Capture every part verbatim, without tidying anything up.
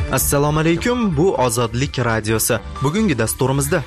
Assalomu alaykum, bu Ozodlik radiosi. Bugungi dasturimizda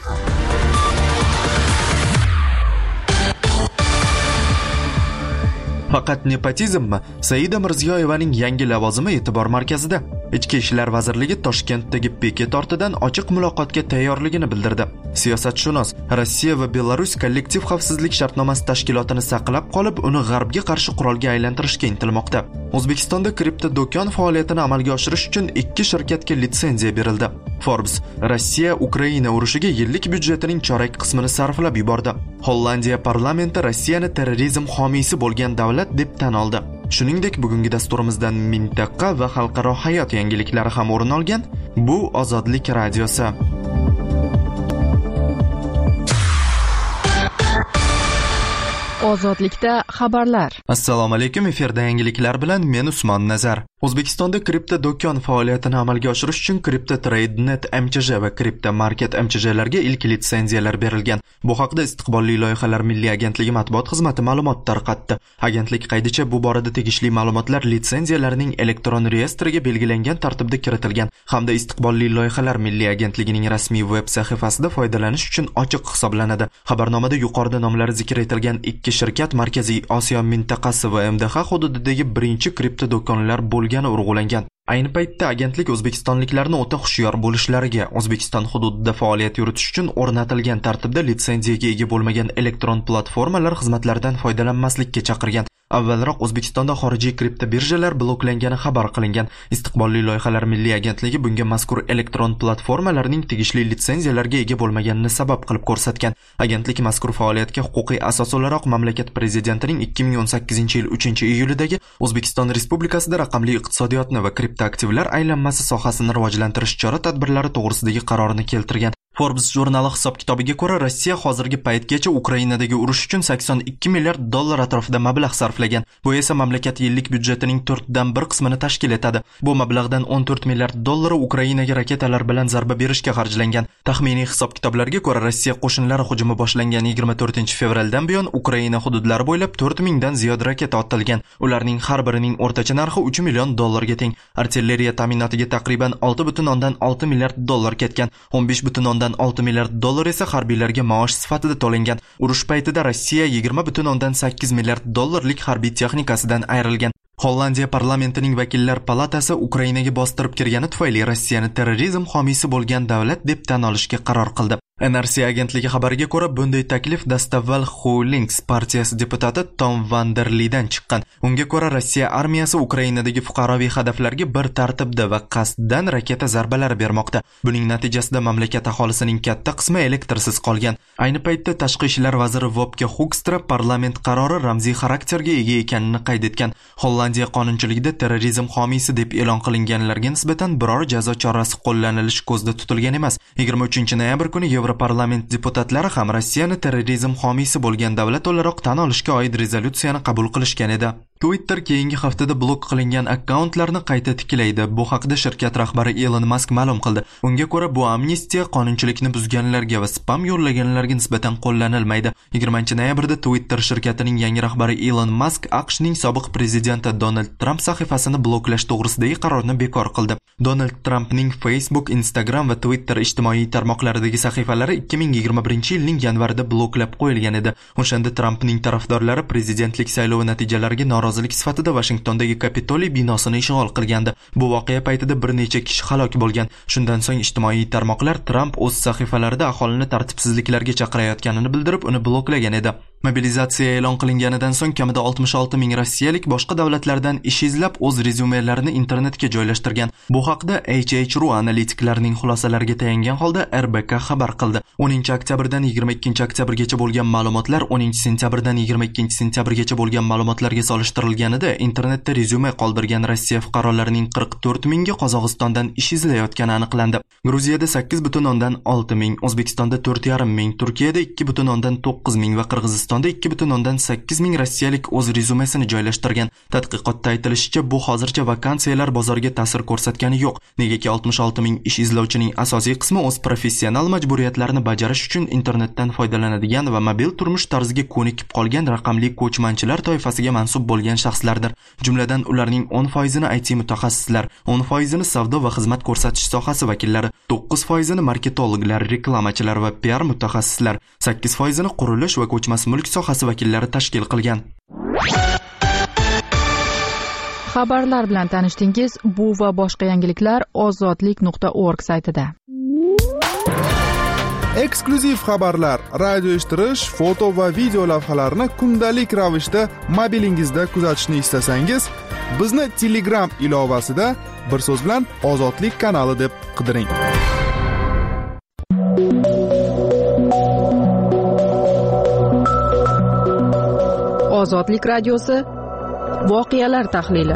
faqat nepotizmmi? Saida Mirziyoyevaning yangi lavozimi e'tibor markazida. Ichki ishlar vazirligi Toshkentdagi beket ortidan ochiq muloqotga tayyorligini bildirdi. Siyosatshunos Rossiya va Belarus kollektiv xavfsizlik shartnomasi tashkilotini saqlab qolib, uni g'arbga qarshi qurolga aylantirishga intilmoqda. O'zbekistonda kripto do'kon faoliyatini amalga oshirish uchun ikki shirkatga litsenziya berildi. Forbes Rossiya Ukraina urushiga yillik byudjetining chorak qismini sarflab yubordi. Hollandiya parlamenti Rossiyani terrorizm homiysi bo'lgan davlat deb tan oldi. Shuningdek, bugungi dasturimizdan mintaqa va xalqaro hayot yangiliklari ham o'rin olgan. Bu Ozodlik radiosi. Ozodlikda xabarlar. Assalomu alaykum, efirda yangiliklar bilan men Usmon Nazar. O'zbekistonda kripto do'kon faoliyatini amalga oshirish uchun Crypto Trade Net M Ch J va Crypto Market M Ch Jlarga ilk litsenziyalar berilgan. Bu haqda Istiqbolli loyihalar milliy agentligi matbuot xizmati ma'lumot tarqatdi. Agentlik qaydicha bu borada tegishli ma'lumotlar litsenziyalarning elektron reyestriga belgilangan tartibda kiritilgan hamda Istiqbolli loyihalar milliy agentligining rasmiy veb sahifasida foydalanish uchun ochiq hisoblanadi. Xabarnomada yuqorida nomlari zikr etilgan ikki shirkat Markaziy Osiyo mintaqasi va M D H hududidagi birinchi kripto do'konlar bo'lgani urg'ulangan. Ayni paytda agentlik o'zbekistonliklarni o'ta hushyor bo'lishlariga, O'zbekiston hududida faoliyat yuritish uchun o'rnatilgan tartibda litsenziyaga ega bo'lmagan elektron platformalar xizmatlaridan foydalanmaslikka chaqirgan. Avvalroq O'zbekistonda xorijiy kripto birjalar bloklangani xabar qilingan. Istiqbolli loyihalar milliy agentligi bunga mazkur elektron platformalarning tegishli litsenziyalarga ega bo'lmaganini sabab qilib ko'rsatgan. Agentlik mazkur faoliyatga huquqiy asos o'laroq mamlakat prezidentining ikki ming o'n sakkizinchi yil uchinchi iyulidagi O'zbekiston Respublikasida raqamli iqtisodiyotni va kripto aktivlar aylanmasi sohasini rivojlantirish chora-tadbirlari to'g'risidagi qarorini keltirgan. Forbes jurnali hisob-kitobiga ko'ra, Rossiya hozirgi paytgacha Ukrainadagi urush uchun sakson ikki milliard dollar atrofida mablag' sarflagan. Bu esa mamlakat yillik byudjetining to'rtdan bir qismini tashkil etadi. Bu mablag'dan o'n to'rt milliard dollari Ukrainaga raketalar bilan zarba berishga xarjlangan. Taxminiy hisob-kitoblarga ko'ra, Rossiya qo'shinlari hujumi boshlangan yigirma to'rtinchi fevraldan buyon Ukraina hududlari bo'ylab to'rt mingdan ziyod raketa otilgan. Ularning har birining o'rtacha narxi uch million dollarga teng. Artilleriya ta'minotiga taqriban olti butun o'ndan olti milliard dollar ketgan. o'n besh butun o'ndan olti milliard dollar esa harbiylarga maosh sifatida to'langan. Urush paytida Rossiya yigirma butun o'ndan sakkiz milliard dollarlik harbiy texnikasidan ayrilgan. Hollandiya parlamentining vakillar palatasi Ukrainaga bostirib kirgani tufayli Rossiyani terrorizm homiysi bo'lgan davlat deb tan olishga qaror qildi. N R C agentligi xabariga ko'ra, bunday taklif dastavval Holinks partiyasi deputati Tom van der Lidan chiqqan. Unga ko'ra, Rossiya armiyasi Ukrainadagi fuqaroviy hadaflarga bir tartibda va qasddan raketa zarbalari bermoqda. Buning natijasida mamlakat aholisining katta qismi elektrsiz qolgan. Ayni paytda tashqi ishlar vaziri Wopke Hoekstra parlament qarori ramziy xarakterga ega ekanini qayd etgan. Hollandiya qonunchiligida terrorizm homiysi deb e'lon qilinganlarga nisbatan biror jazo chorasi qo'llanilishi ko'zda tutilgan emas. yigirma uchinchi noyabr kuni Parlament deputatlari ham Rossiyani terrorizm homiysi bo'lgan davlat o'laroq tan olishga oid rezolyutsiyani qabul qilishgan edi. Twitter keyingi haftada blok qilingan akkauntlarni qayta tiklaydi. Bu haqda shirkat rahbari Elon Musk ma'lum qildi. Unga ko'ra, bu amnistiya qonunchilikni buzganlarga va spam yo'llaganlarga nisbatan qo'llanilmaydi. yigirmanchi noyabrda Twitter shirkatining yangi rahbari Elon Musk AQShning sobiq prezidenti Donald Trump sahifasini bloklash to'g'risidagi qarorni bekor qildi. Donald Trumpning Facebook, Instagram va Twitter ijtimoiy tarmoqlaridagi sahifalari ikki ming yigirma birinchi yilning yanvarida bloklab qo'yilgan edi. O'shanda Trumpning tarafdorlari prezidentlik saylovi natijalariga norozilik sifatida Washingtondagi Kapitoliy binosini ishg'ol qilgandi. Bu voqea paytida bir necha kishi halok bo'lgan. Shundan so'ng ijtimoiy tarmoqlar Trump o'z sahifalarida aholini tartibsizliklarga chaqirayotganini bildirib, uni bloklagan edi. Mobilizatsiya e'lon qilinganidan so'ng kamida oltmish olti ming rossiyalik boshqa davlatlardan ish izlab o'z rezumelarini internetga joylashtirgan. Bu haqda H H ru analitiklarining xulosalariga tayangan holda R B K xabar qildi. o'ninchi oktyabrdan yigirma ikkinchi oktyabrgacha bo'lgan ma'lumotlar o'ninchi sentyabrdan yigirma ikkinchi sentyabrgacha bo'lgan ma'lumotlarga solishtirilganida internetda rezyume qoldirgan Rossiya fuqarolarining qirq to'rt mingi Qozog'istondan ish izlayotgani aniqlandi. Gruziyada sakkiz butun o'ndan olti ming, O'zbekistonda to'rt yarim ming, Turkiyada ikki butun o'ndan to'qqiz ming va Qirg'iziston O'zbekistonda ikki butun o'ndan sakkiz ming rossiyalik o'z rezumesini joylashtirgan. Tadqiqotda aytilishicha, bu hozircha vakansiyalar bozoriga ta'sir ko'rsatgani yo'q. Negaki oltmish olti ming ish izlovchining asosiy qismi o'z professional majburiyatlarini bajarish uchun internetdan foydalanadigan va mobil turmush tarziga ko'nikib qolgan raqamli ko'chmanchilar toifasiga mansub bo'lgan shaxslardir. Jumladan ularning o'n foizini I T mutaxassislar, o'n foizini savdo va xizmat ko'rsatish sohasi vakillari, to'qqiz foizini marketologlar, reklamachilar va P R mutaxassislar, sakkiz foizini qurilish va ko'chmas mulk sohasi vakillari tashkil qilgan. Xabarlar bilan tanishdingiz. Bu va boshqa yangiliklar ozodlik nuqta org saytida. Eksklyuziv xabarlar, radio eshittirish, foto va video lavhalarni kundalik ravishda mobilingizda kuzatishni istasangiz, bizni Telegram ilovasida bir so'z bilan Ozodlik kanali deb qidiring. Ozodlik radiosi voqealar tahlili.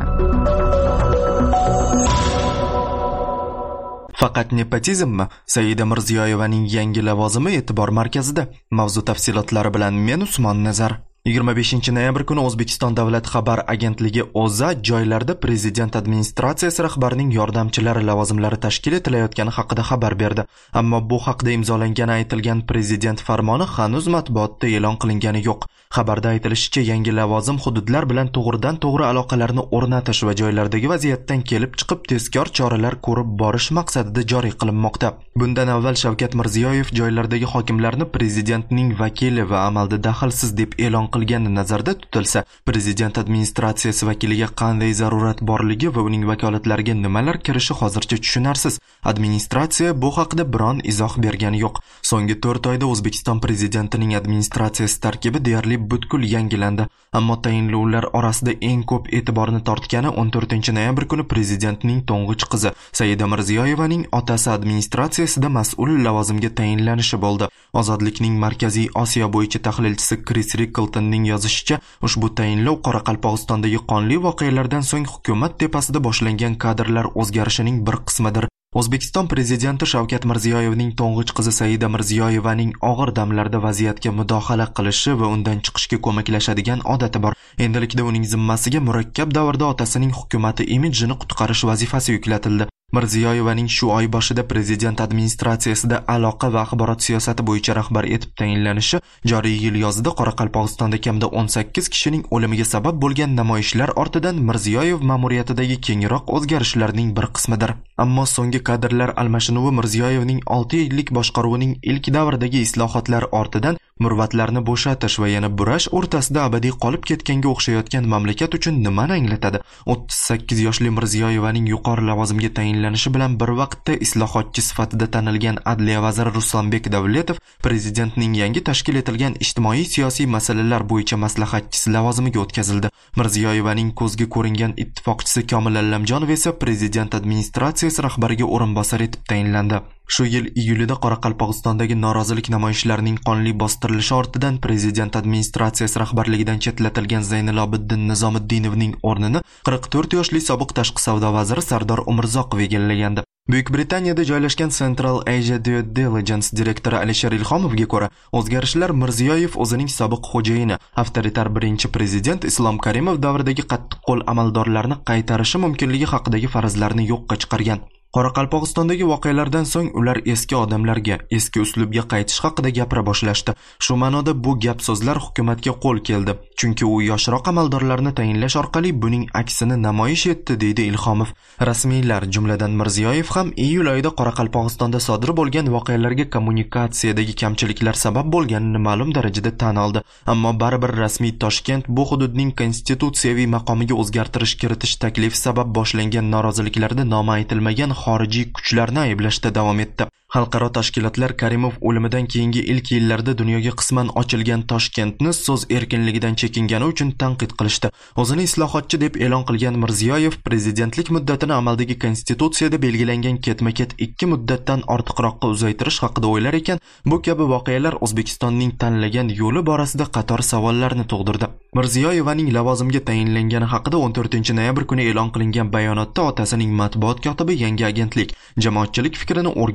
Faqat nepotizmmi? Saida Mirziyoyevaning yangi lavozimi e'tibor markazida. Mavzu tafsilotlari bilan men Usmon Nazar. yigirma beshinchi noyabr kuni O'zbekiston Davlat xabar agentligi O'zA joylarda prezident administratsiyasi rahbarining yordamchilari lavozimlari tashkil etilayotgani haqida xabar berdi. Ammo bu haqida imzolangani aytilgan prezident farmoni hanuz matbuotda e'lon qilingani yo'q. Xabarda aytilishicha, yangi lavozim hududlar bilan to'g'ridan-to'g'ri aloqalarni o'rnatish va joylardagi vaziyatdan kelib chiqib tezkor choralar ko'rib borish maqsadida joriy qilinmoqda. Bundan avval Shavkat Mirziyoyev joylardagi hokimlarni prezidentning vakili va amalda daxlsiz deb e'lon qilgani nazarda tutilsa, prezident administratsiyasi vakiliga qanday zarurat borligi va uning vakolatlariga nimalar kirishi hozircha tushunarsiz. Administratsiya bu haqida biron izoh bergani yo'q. So'nggi to'rt oyda O'zbekiston prezidentining administratsiyasi tarkibi deyarli butkul yangilandi. Ammo tayinlovlar orasida eng ko'p e'tiborni tortgani o'n to'rtinchi noyabr kuni prezidentning to'ng'ich qizi Saida Mirziyoyevaning otasi administratsiyasida mas'ul lavozimga tayinlanishi bo'ldi. Ozodlikning Markaziy Osiyo bo'yicha tahlilchisi Chris Rickletonning yozishicha, ushbu tayinlov Qoraqalpog'istondagi qonli voqealardan so'ng hukumat tepasida boshlangan kadrlar o'zgarishining bir qismidir. O'zbekiston prezidenti Shavkat Mirziyoyevning to'ng'ich qizi Saida Mirziyoyevaning og'ir damlarda vaziyatga mudohala qilishi va undan chiqishga ko'maklashadigan odati bor. Endilikda uning zimmasiga murakkab davrda otasining hukumati imidjini qutqarish vazifasi yuklatildi. Mirziyoyevaning shu oy boshida prezident administratsiyasida aloqa va axborot siyosati bo'yicha rahbar etib tayinlanishi joriy yil yozida Qoraqalpog'istonda kamida o'n sakkiz kishining o'limiga sabab bo'lgan namoyishlar ortidan Mirziyoyev ma'muriyatidagi kengroq o'zgarishlarning bir qismidir. Ammo so'nggi kadrlar almashinuvi Mirziyoyevning olti yillik boshqaruvining ilk davridagi islohotlar ortidan murvatlarni bo'shatish va yana burash o'rtasida abadiy qolib ketganga o'xshayotgan mamlakat uchun nimani anglatadi? o'ttiz sakkiz yoshli Mirziyoyevaning yuqori lavozimga tayinlanishi bilan bir vaqtda islohotchi sifatida tanilgan Adliya vaziri Ruslanbek Davletov prezidentning yangi tashkil etilgan ijtimoiy-siyosiy masalalar bo'yicha maslahatchisi lavozimiga o'tkazildi. Mirziyoyevaning ko'zga ko'ringan ittifoqchisi Komil Allamjonov esa prezident administratsiyasi rahbariga o'rinbosar etib tayinlandi. Shu yil iyulida Qoraqalpog'istondagi norozilik namoyishlarining qonli bostirilishi ortidan prezident administratsiyasi rahbarligidan chetlatilgan Zaynilobiddin Nizomiddinovning o'rnini qirq to'rt yoshli sobiq tashqi savdo vaziri Sardor Umrzoqov egallagandi. Buyuk Britaniyada joylashgan Central Asia Due Diligence direktori Alisher Ilhomovga ko'ra, o'zgarishlar Mirziyoyev o'zining sobiq xo'jayini, avtoritar birinchi prezident Islom Karimov davridagi qattiqqo'l amaldorlarni qaytarishi mumkinligi haqidagi farazlarni yo'qqa chiqargan. Qoraqalpog'istondagi voqealardan so'ng ular eski odamlarga, eski uslubga qaytish haqida gapira boshlashdi. Shu ma'noda bu gap so'zlar hukumatga qo'l keldi, chunki u yoshroq amaldorlarni tayinlash orqali buning aksini namoyish etdi, deydi Ilhomov. Rasmiylar, jumladan Mirziyoyev ham iyul oyida Qoraqalpog'istonda sodir bo'lgan voqealarga kommunikatsiyadagi kamchiliklar sabab bo'lganini ma'lum darajada tan oldi. Ammo baribir rasmiy Toshkent bu hududning konstitutsiyaviy maqomiga o'zgartirish kiritish taklifi sabab boshlangan noroziliklarda nomi aytilmagan xorijiy kuchlarni ayblashda davom etdi. Xalqaro tashkilotlar Karimov o'limidan keyingi ilk yillarda dunyoga qisman ochilgan Toshkentni so'z erkinligidan chekingani uchun tanqid qilishdi. O'zini islohotchi deb e'lon qilgan Mirziyoyev prezidentlik muddatini amaldagi konstitutsiyada belgilangan ketma-ket ikki muddatdan ortiqroqqa uzaytirish haqida o'ylar ekan, bu kabi voqealar O'zbekistonning tanlagan yo'li borasida qator savollarni tug'dirdi. Mirziyoyevaning lavozimga tayinlangani haqida o'n to'rtinchi noyabr kuni e'lon qilingan bayonotda otasining matbuot kotibi yangi agentlik, jamoatchilik fikrini o'rganish va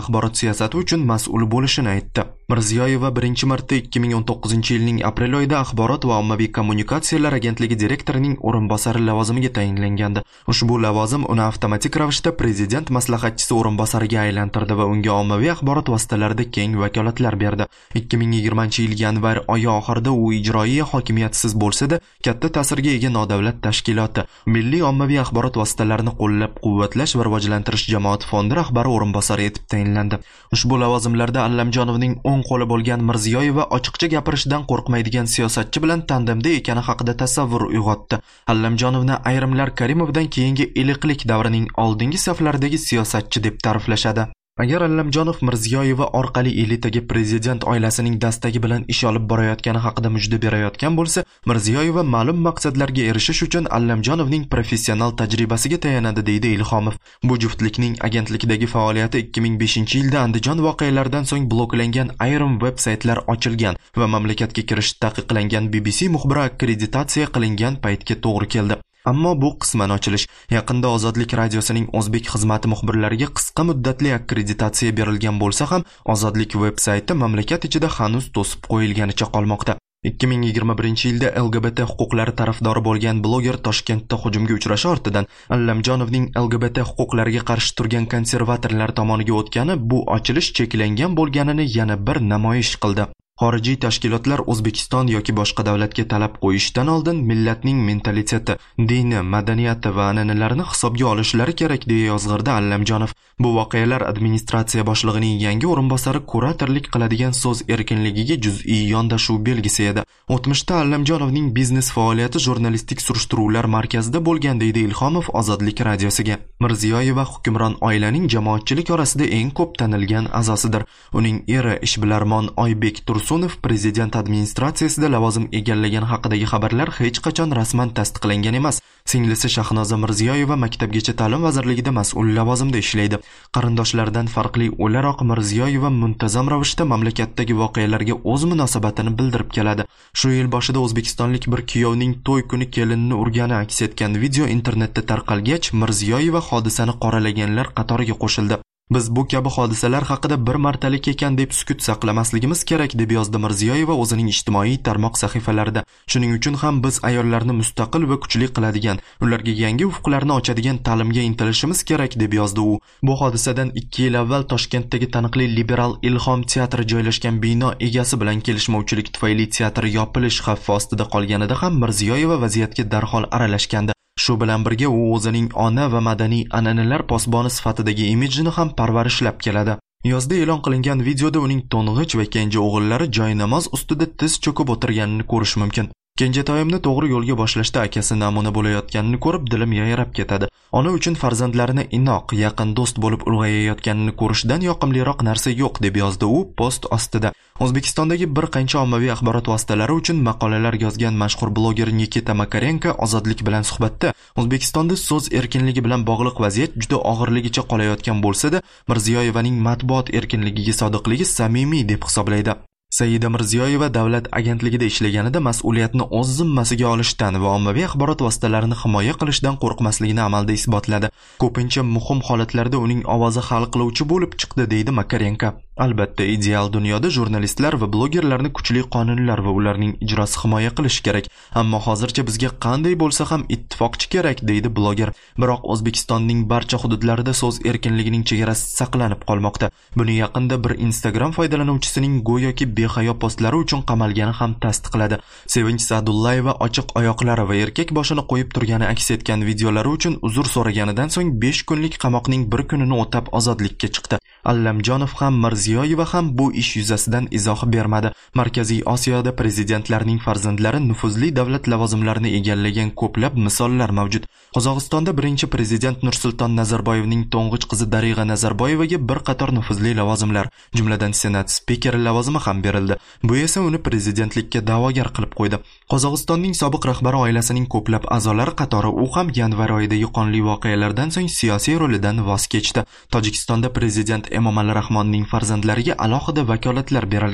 axborot siyosati uchun mas'ul bo'lishini aytdi. Mirziyoyeva birinchi marta ikki ming o'n to'qqizinchi yilning aprel oyida axborot va ommaviy kommunikatsiyalar agentligi direktorining o'rinbosari lavozimiga tayinlangandi. Ushbu lavozim uni avtomatik ravishda prezident maslahatchisi o'rinbosariga aylantirdi va unga ommaviy axborot vositalarida keng vakolatlar berdi. ikki ming yigirmanchi yil yanvar oyi oxirida u ijroiy hokimiyatsiz bo'lsa-da, katta ta'sirga ega nodavlat tashkiloti Milliy ommaviy axborot vositalarini qo'llab-quvvatlash va rivojlantirish jamoat fondi rahbari o'rinbosari etib tayinlandi. Ushbu lavozimlarda Allamjonovning o'ng qo'li bo'lgan Mirziyoyeva ochiqcha gapirishdan qo'rqmaydigan siyosatchi bilan tandemda ekani haqida tasavvur uyg'otdi. Allamjonovni ayrimlar Karimovdan keyingi iliqlik davrining oldingi saflaridagi siyosatchi deb ta'riflashadi. Agar Allamjonov Mirziyoyeva orqali elitaga prezident oilasining dastagi bilan ish olib borayotgani haqida mujda berayotgan bo'lsa, Mirziyoyeva ma'lum maqsadlarga erishish uchun Allamjonovning professional tajribasiga tayanadi, deydi Ilhomov. Bu juftlikning agentlikdagi faoliyati ikki ming beshinchi yilda Andijon voqealaridan so'ng bloklangan ayrim veb-saytlar ochilgan va mamlakatga kirish taqiqlangan B B C muxbiri akkreditatsiya qilingan paytga to'g'ri keldi. Ammo bu qisman ochilish. Yaqinda Ozodlik radiosining o'zbek xizmati muxbirlariga qisqa muddatli akkreditatsiya berilgan bo'lsa ham, Ozodlik veb-sayti mamlakat ichida hanuz to'sib qo'yilganicha qolmoqda. ikki ming yigirma birinchi yilda L G B T huquqlari tarafdori bo'lgan bloger Toshkentda hujumga uchrashi ortidan Allamjonovning L G B T huquqlariga qarshi turgan konservatorlar tomoniga o'tgani bu ochilish cheklangan bo'lganini yana bir namoyish qildi. Xorijiy tashkilotlar O'zbekiston yoki boshqa davlatga talab qo'yishdan oldin millatning mentaliteti, dini, madaniyati va an'analarini hisobga olishlari kerak, deya yozg'irdi Allamjonov. Bu voqealar administratsiya boshlig'ining yangi o'rinbosari kuratorlik qiladigan so'z erkinligiga juz'iy yondashuv belgisi edi. O'tmishda Allamjonovning biznes faoliyati jurnalistik surishtiruvlar markazida bo'lgan, deydi Ilhomov Ozodlik radiosiga. Mirziyoyeva hukmron oilaning jamoatchilik orasida eng ko'p tanilgan a'zosidir. Uning eri Ishbilarmon Oybek Tursunov prezident administratsiyasida lavozim egallagan haqidagi xabarlar hech qachon rasman tasdiqlangan emas. Singlisi Shahnoza Mirziyoyeva maktabgacha ta'lim vazirligida mas'ul lavozimda ishlaydi. Qarindoshlaridan farqli o'laroq Mirziyoyeva muntazam ravishda mamlakatdagi voqealarga o'z munosabatini bildirib keladi. Shu yil boshida o'zbekistonlik bir kuyovning to'y kuni kelinni urgani aks etgan video internetda tarqalgach, Mirziyoyeva hodisani qoralaganlar qatoriga qo'shildi. Biz bu kabi hodisalar haqida bir martalik ekan deb sukut saqlamasligimiz kerak, deb yozdi Mirziyoyeva o'zining ijtimoiy tarmoq sahifalarida. Shuning uchun ham biz ayollarni mustaqil va kuchli qiladigan, ularga yangi ufqlarni ochadigan ta'limga intilishimiz kerak, deb yozdi u. Bu hodisadan ikki yil avval Toshkentdagi taniqli liberal Ilhom teatri joylashgan bino egasi bilan kelishmovchilik tufayli teatr yopilish xavfi ostida qolganida ham Mirziyoyeva vaziyatga darhol aralashgandi. Shu bilan birga u o'zining ona va madaniy an'analar posboni sifatidagi imijini ham parvarishlab keladi. Yozda e'lon qilingan videoda uning to'ng'ich va kenja o'g'illari joynamoz ustida tiz cho'kib o'tirganini ko'rish mumkin. Kenjatoyimni to'g'ri yo'lga boshlashda akasi namuna bo'layotganini ko'rib dilim yayrab ketadi. Ona uchun farzandlarini inoq, yaqin do'st bo'lib ulg'ayayotganini ko'rishdan yoqimliroq narsa yo'q, deb yozdi u post ostida. O'zbekistondagi bir qancha ommaviy axborot vositalari uchun maqolalar yozgan mashhur bloger Nikita Makarenko Ozodlik bilan suhbatda O'zbekistonda so'z erkinligi bilan bog'liq vaziyat juda og'irligicha qolayotgan bo'lsa-da, Mirziyoyevaning matbuot erkinligiga sodiqligi samimiy deb hisoblaydi. Saida Mirziyoyeva davlat agentligida ishlaganida mas'uliyatni o'z zimmasiga olishdan va ommaviy axborot vositalarini himoya qilishdan qo'rqmasligini amalda isbotladi. Ko'pincha muhim holatlarda uning ovozi hal qiluvchi bo'lib chiqdi, deydi Makarenko. Albatta, ideal dunyoda jurnalistlar va blogerlarni kuchli qonunlar va ularning ijrosi himoya qilish kerak. Ammo hozircha bizga qanday bo'lsa ham ittifoqchi kerak, deydi bloger. Biroq O'zbekistonning barcha hududlarida so'z erkinligining chegarasi saqlanib qolmoqda. Buni yaqinda bir Instagram foydalanuvchisining go'yoki behayo postlari uchun qamalgani ham tasdiqladi. Sevinch Sa'dullayeva ochiq oyoqlari va erkak boshini qo'yib turgani aks etgan videolari uchun uzr so'raganidan so'ng besh kunlik qamoqning bir kunini o'tab ozodlikka chiqdi. Allamjonov ham Mirziyoyeva ham bu ish yuzasidan izoh bermadi. Markaziy Osiyoda prezidentlarning farzandlari nufuzli davlat lavozimlarini egallagan ko'plab misollar mavjud. Qozog'istonda birinchi prezident Nursulton Nazarboyevning to'ng'ich qizi Darig'a Nazarboyevaga bir qator nufuzli lavozimlar, jumladan senat spikeri lavozimi ham berildi. Bu esa uni prezidentlikka da'vogar qilib qo'ydi. Qozog'istonning sobiq rahbari oilasining ko'plab a'zolari qatori u ham yanvar oyidagi qonli voqealardan so'ng siyosiy rolidan voz kechdi. Tojikistonda prezident Emomali Rahmonning farzandlariga alohida vakolatlar berilgan.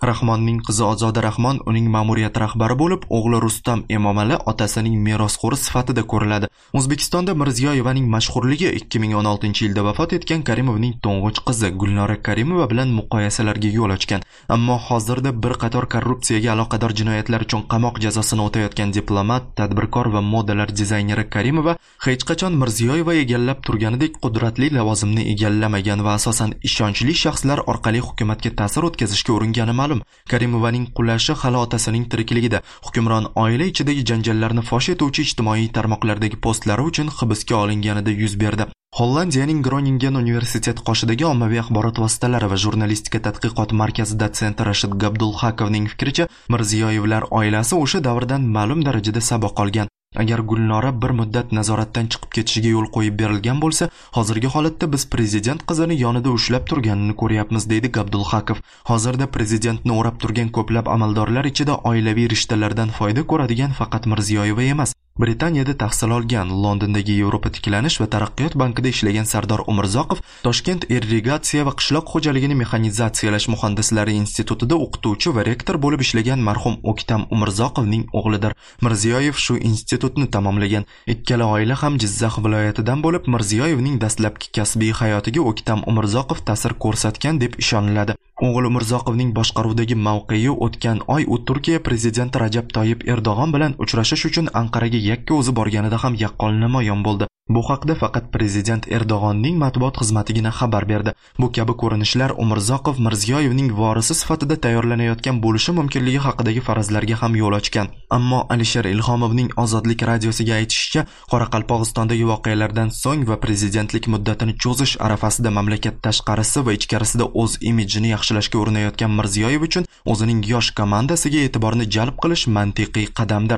Rahmonning qizi Ozoda Rahmon uning ma'muriyat rahbari bo'lib, o'g'li Rustam Emomali otasining merosxo'ri sifatida ko'riladi. O'zbekistonda Mirziyoyevaning mashhurligi ikki ming o'n oltinchi yilda vafot etgan Karimovning to'ng'ich qizi Gulnora Karimova bilan muqoyasalarga yo'l ochgan. Ammo hozirda bir qator korrupsiyaga aloqador jinoyatlar uchun qamoq jazosini o'tayotgan diplomat, tadbirkor va modalar dizayneri Karimova hech qachon Mirziyoyeva egallab turganidek qudratli lavozimni egallamagan va asosan ishonchli shaxslar orqali hukumatga ta'sir o'tkazishga uringani ma'lum. Karimovaning qulashi hali otasining tirikligida. Hukmron oila ichidagi janjallarni fosh etuvchi ijtimoiy tarmoqlardagi postlari uchun hibsga olinganida yuz berdi. Hollandiyaning Groningen universitet qoshidagi ommaviy axborot vositalari va jurnalistika tadqiqot markazi dotsenti Rashid Gabdulhakovning fikricha, Mirziyoyevlar oilasi o'sha davrdan ma'lum darajada saboq olgan. Agar Gulnora bir muddat nazoratdan chiqib ketishiga yo'l qo'yib berilgan bo'lsa, hozirgi holatda biz prezident qizini yonida ushlab turganini ko'ryapmiz, deydi Gabdulhakov. Hozirda prezidentni o'rab turgan ko'plab amaldorlar ichida oilaviy rishtalardan foyda ko'radigan faqat Mirziyoyeva emas. Britaniyada tahsil olgan, Londondagi Yevropa tiklanish va taraqqiyot bankida ishlagan Sardor Umurzoqov Toshkent irrigatsiya va qishloq xo'jaligini mexanizatsiyalash muhandislari institutida o'qituvchi va rektor bo'lib ishlagan marhum O'ktam Umurzoqovning o'g'lidir. Mirziyoyev shu institutni tamomlagan. Ikkala oila ham Jizzax viloyatidan bo'lib, Mirziyoyevning dastlabki kasbiy hayotiga O'ktam Umurzoqov ta'sir ko'rsatgan deb ishoniladi. O'g'il Umurzoqovning boshqaruvidagi mavqei o'tgan oy u Turkiya prezidenti Rajab Toyyib Erdo'g'on bilan uchrashish uchun Anqaraga yakka o'zi borganida ham yaqqol namoyon bo'ldi. Bu haqda faqat prezident Erdo'g'onning matbuot xizmatigina xabar berdi. Bu kabi ko'rinishlar Umurzoqov Mirziyoyevning vorisi sifatida tayyorlanayotgan bo'lishi mumkinligi haqidagi farazlarga ham yo'l ochgan. Ammo Alisher Ilhomovning Ozodlik radiosiga aytishicha, Qoraqalpog'istondagi voqealardan so'ng va prezidentlik muddatini cho'zish arafasida mamlakat tashqarisi va ichkarisida o'z imijini yaxshilashga urinayotgan Mirziyoyev uchun o'zining yosh komandasiga e'tiborni jalb qilish mantiqiy qadamdir.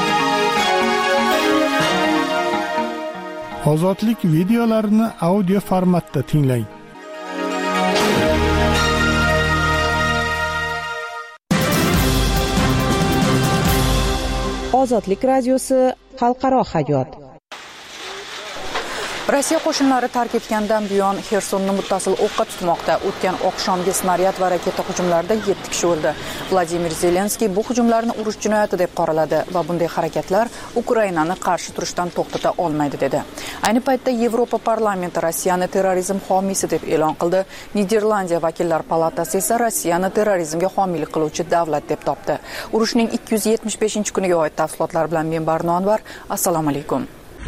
Ozodlik videolarini audio formatda tinglang. Ozodlik radiosi xalqaro hayot. Rossiya qo'shinlari tark etgandan buyon Xersonni muttasil o'qqa tutmoqda. O'tgan oqshomgi snaryad va raketa hujumlarida yetti kishi o'ldi. Vladimir Zelenskiy bu hujumlarni urush jinoyati deb qoraladi va bunday harakatlar Ukrainani qarshi turishdan to'xtata olmaydi dedi. Ayni paytda Yevropa parlamenti Rossiyani terrorizm homiysi deb e'lon qildi. Niderlandiya vakillar palatasi esa Rossiyani terrorizmga homiylik qiluvchi davlat deb topdi. Urushning ikki yuz yetmish beshinchi kuniga oid tafsilotlar bilan men Barno Anvar. Assalomu alaykum.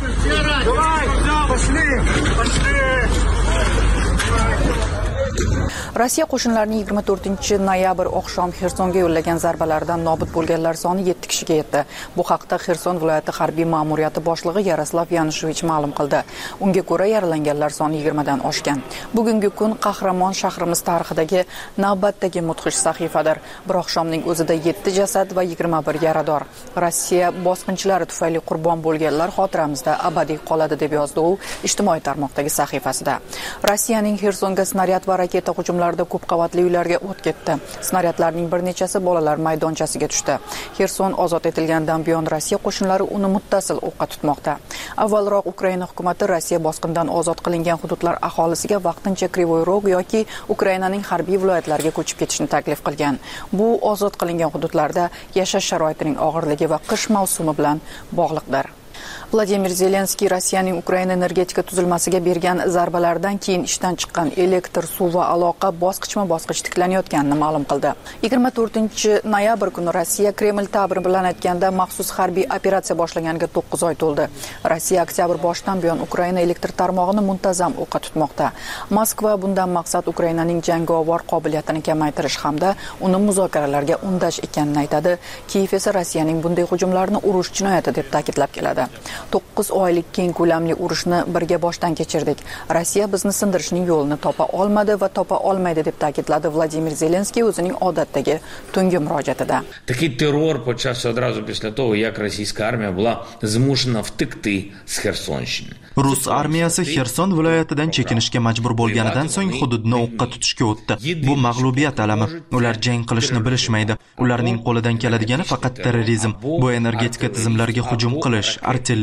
Rossiya qo'shinlarining yigirma to'rtinchi noyabr oqshom Xersonga yo'llagan zarbalaridan nobud bo'lganlar soni yetti kishiga yetdi. Bu haqda Xerson viloyati harbiy ma'muriyati boshlig'i Yaroslav Yanushevich ma'lum qildi. Unga ko'ra yaralanganlar soni yigirmadan oshgan. Bugungi kun qahramon shahrimiz tarixidagi navbatdagi mudhish sahifadir. Bir oqshomning o'zida yetti jasad va yigirma bir yarador. Rossiya bosqinchilari tufayli qurbon bo'lganlar xotiramizda abadiy qoladi deb yozdi u ijtimoiy tarmoqdagi sahifasida. Rossiyaning Xersonga snaryad va raketa hujumlarida ko'p qavatli uylarga o't ketdi. Snaryadlarning bir nechasi bolalar maydonchasiga tushdi. Xerson ozod etilgandan buyon Rossiya qo'shinlari uni muttasil o'qqa tutmoqda. Avvalroq Ukraina hukumatı Rossiya bosqindan ozod qilingan hududlar aholisiga vaqtincha Krivoy Rog yoki Ukrainaning harbiy viloyatlariga ko'chib ketishni taklif qilgan. Bu ozod qilingan hududlarda yashash sharoitining og'irligi va qish mavsumi bilan bog'liqdir. Vladimir Zelenskiy Rossiyaning Ukraina energetika tuzilmasiga bergan zarbalardan keyin ishdan chiqqan elektr, suv va aloqa bosqichma-bosqich tiklanayotganini ma'lum qildi. yigirma to'rtinchi noyabr kuni Rossiya Kreml ta'biri bilan aytganda maxsus harbiy operatsiya boshlaganiga to'qqiz oy to'ldi. Rossiya oktyabr boshidan buyon Ukraina elektr tarmog'ini muntazam o'qqa tutmoqda. Moskva bundan maqsad Ukrainaning jangovar qobiliyatini kamaytirish hamda uni muzokaralarga undash ekanini aytadi. Kiyev esa Rossiyaning bunday hujumlarni urush jinoyati deb ta'kidlab keladi. to'qqiz oylik keng ko'lamli urushni birga boshdan kechirdik. Rossiya bizni sindirishning yo'lini topa olmadi va topa olmaydi deb ta'kidladi Vladimir Zelenskiy o'zining odatdagi tungi murojaatida. Такий терор почався одразу після того, як російська армія була змушена втекти з Херсонщини. Rus armiyasi Xerson viloyatidan chekinishga majbur bo'lganidan so'ng hududni o'qqa tutishga o'tdi. Bu mag'lubiyat alami. Ular jang qilishni bilishmaydi. Ularning qo'lidan keladigani faqat terrorizm. Bu energetika tizimlariga hujum qilish, artilleriya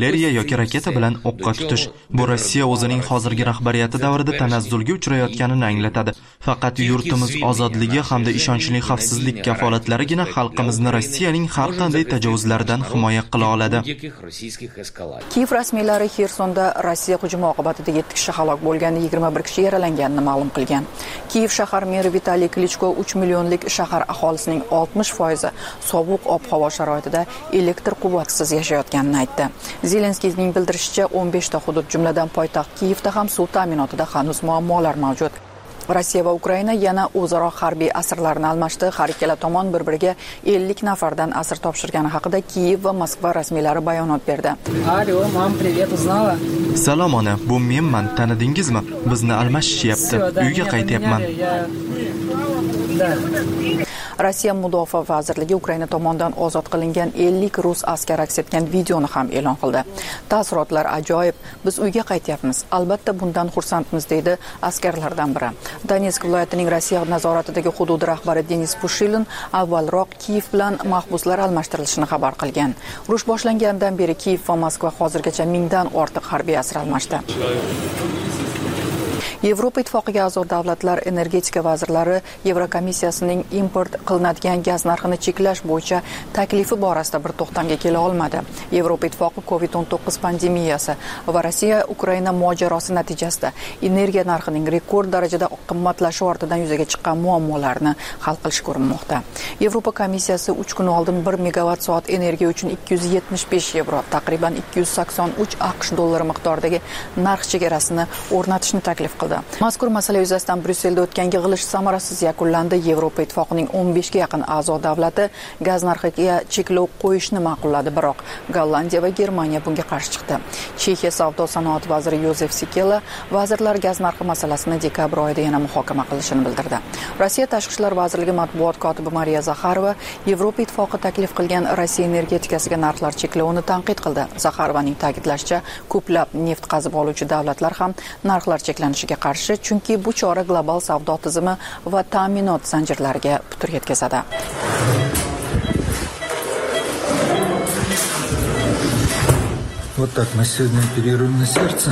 artilleriya yoki raketa bilan o'qqa tutish. Bu Rossiya o'zining hozirgi rahbariyati davrida tanazzulga uchrayotganini anglatadi. Faqat yurtimiz ozodligi hamda ishonchli xavfsizlik kafolatlarigina xalqimizni Rossiyaning har qanday tajovuzlaridan himoya qila oladi. Kiyev rasmiylari Xersonda Rossiya hujumi oqibatida yetti kishi halok bo'lgan, yigirma bir kishi yaralanganini ma'lum qilgan. Kiyev shahar meri Vitaliy Klichko uch millionlik shahar aholisining oltmish foizi sovuq ob-havo sharoitida elektr quvvatisiz yashayotganini aytdi. Zelenskiyning bildirishicha, o'n besh ta hudud, jumladan poytaxt Kiyevda ham suv ta'minotida hanuz muammolar mavjud. Rossiya va Ukraina yana o'zaro harbiy asirlarni almashdi. Har ikkala tomon bir-biriga ellik nafardan asir topshirgani haqida Kiyev va Moskva rasmiylari bayonot berdi. Alo, mam, привет, uznala. Salom ona, bu menman, tanidingizmi? Bizni almashishyapti. Uyga qaytyapman. Rossiya Mudofaa vazirligi Ukraina tomonidan ozod qilingan ellik rus askar aks etgan videoni ham e'lon qildi. Taassurotlar ajoyib. Biz uyga qaytyapmiz. Albatta bundan xursandmiz, deydi askarlardan biri. Donetsk viloyatining Rossiya nazoratidagi hududi rahbari Denis Pushilin avvalroq Kiyev bilan mahbuslar almashtirilishini xabar qilgan. Urush boshlangandan beri Kiyev va Moskva hozirgacha mingdan ortiq harbiy asir almashdi. Yevropa ittifoqiga a'zo davlatlar energetika vazirlari Yevrokomissiyasining import qilinadigan gaz narxini cheklash bo'yicha taklifi borasida bir to'xtamga kela olmadi. Yevropa ittifoqi covid o'n to'qqiz pandemiyasi va Rossiya Ukraina mojarosi natijasida energiya narxining rekord darajada qimmatlashi ortidan yuzaga chiqqan muammolarni hal qilish ko'rinmoqda. Yevropa komissiyasi uch kun oldin bir megawatt soat energiya uchun ikki yuz yetmish besh yevro, taqriban ikki yuz sakson uch aqsh dollari miqdoridagi narx chegarasini o'rnatishni taklif qildi. Mazkur masala yuzasidan Bryusselda o'tgan yig'ilish samarasiz yakunlandi. Yevropa ittifoqining o'n besh ga yaqin a'zo davlati gaz narxiga cheklov qo'yishni ma'qulladi, biroq Gollandiya va Germaniya bunga qarshi chiqdi. Chexiya savdo sanoat vaziri Yozef Sikela vazirlar gaz narxi masalasini dekabr oyida yana muhokama qilishini bildirdi. Rossiya tashqi ishlar vazirligi matbuot kotibi Mariya Zakharova Yevropa ittifoqi taklif qilgan Rossiya energetikasiga narxlar cheklovini tanqid qildi. Zakharovaning ta'kidlashicha, ko'plab neft qazib oluvchi davlatlar ham narxlar cheklanishiga qarshi, chunki bu chora global savdo tizimi va ta'minot zanjirlariga putur yetkazadi. Вот так мы сегодня оперируем на сердце.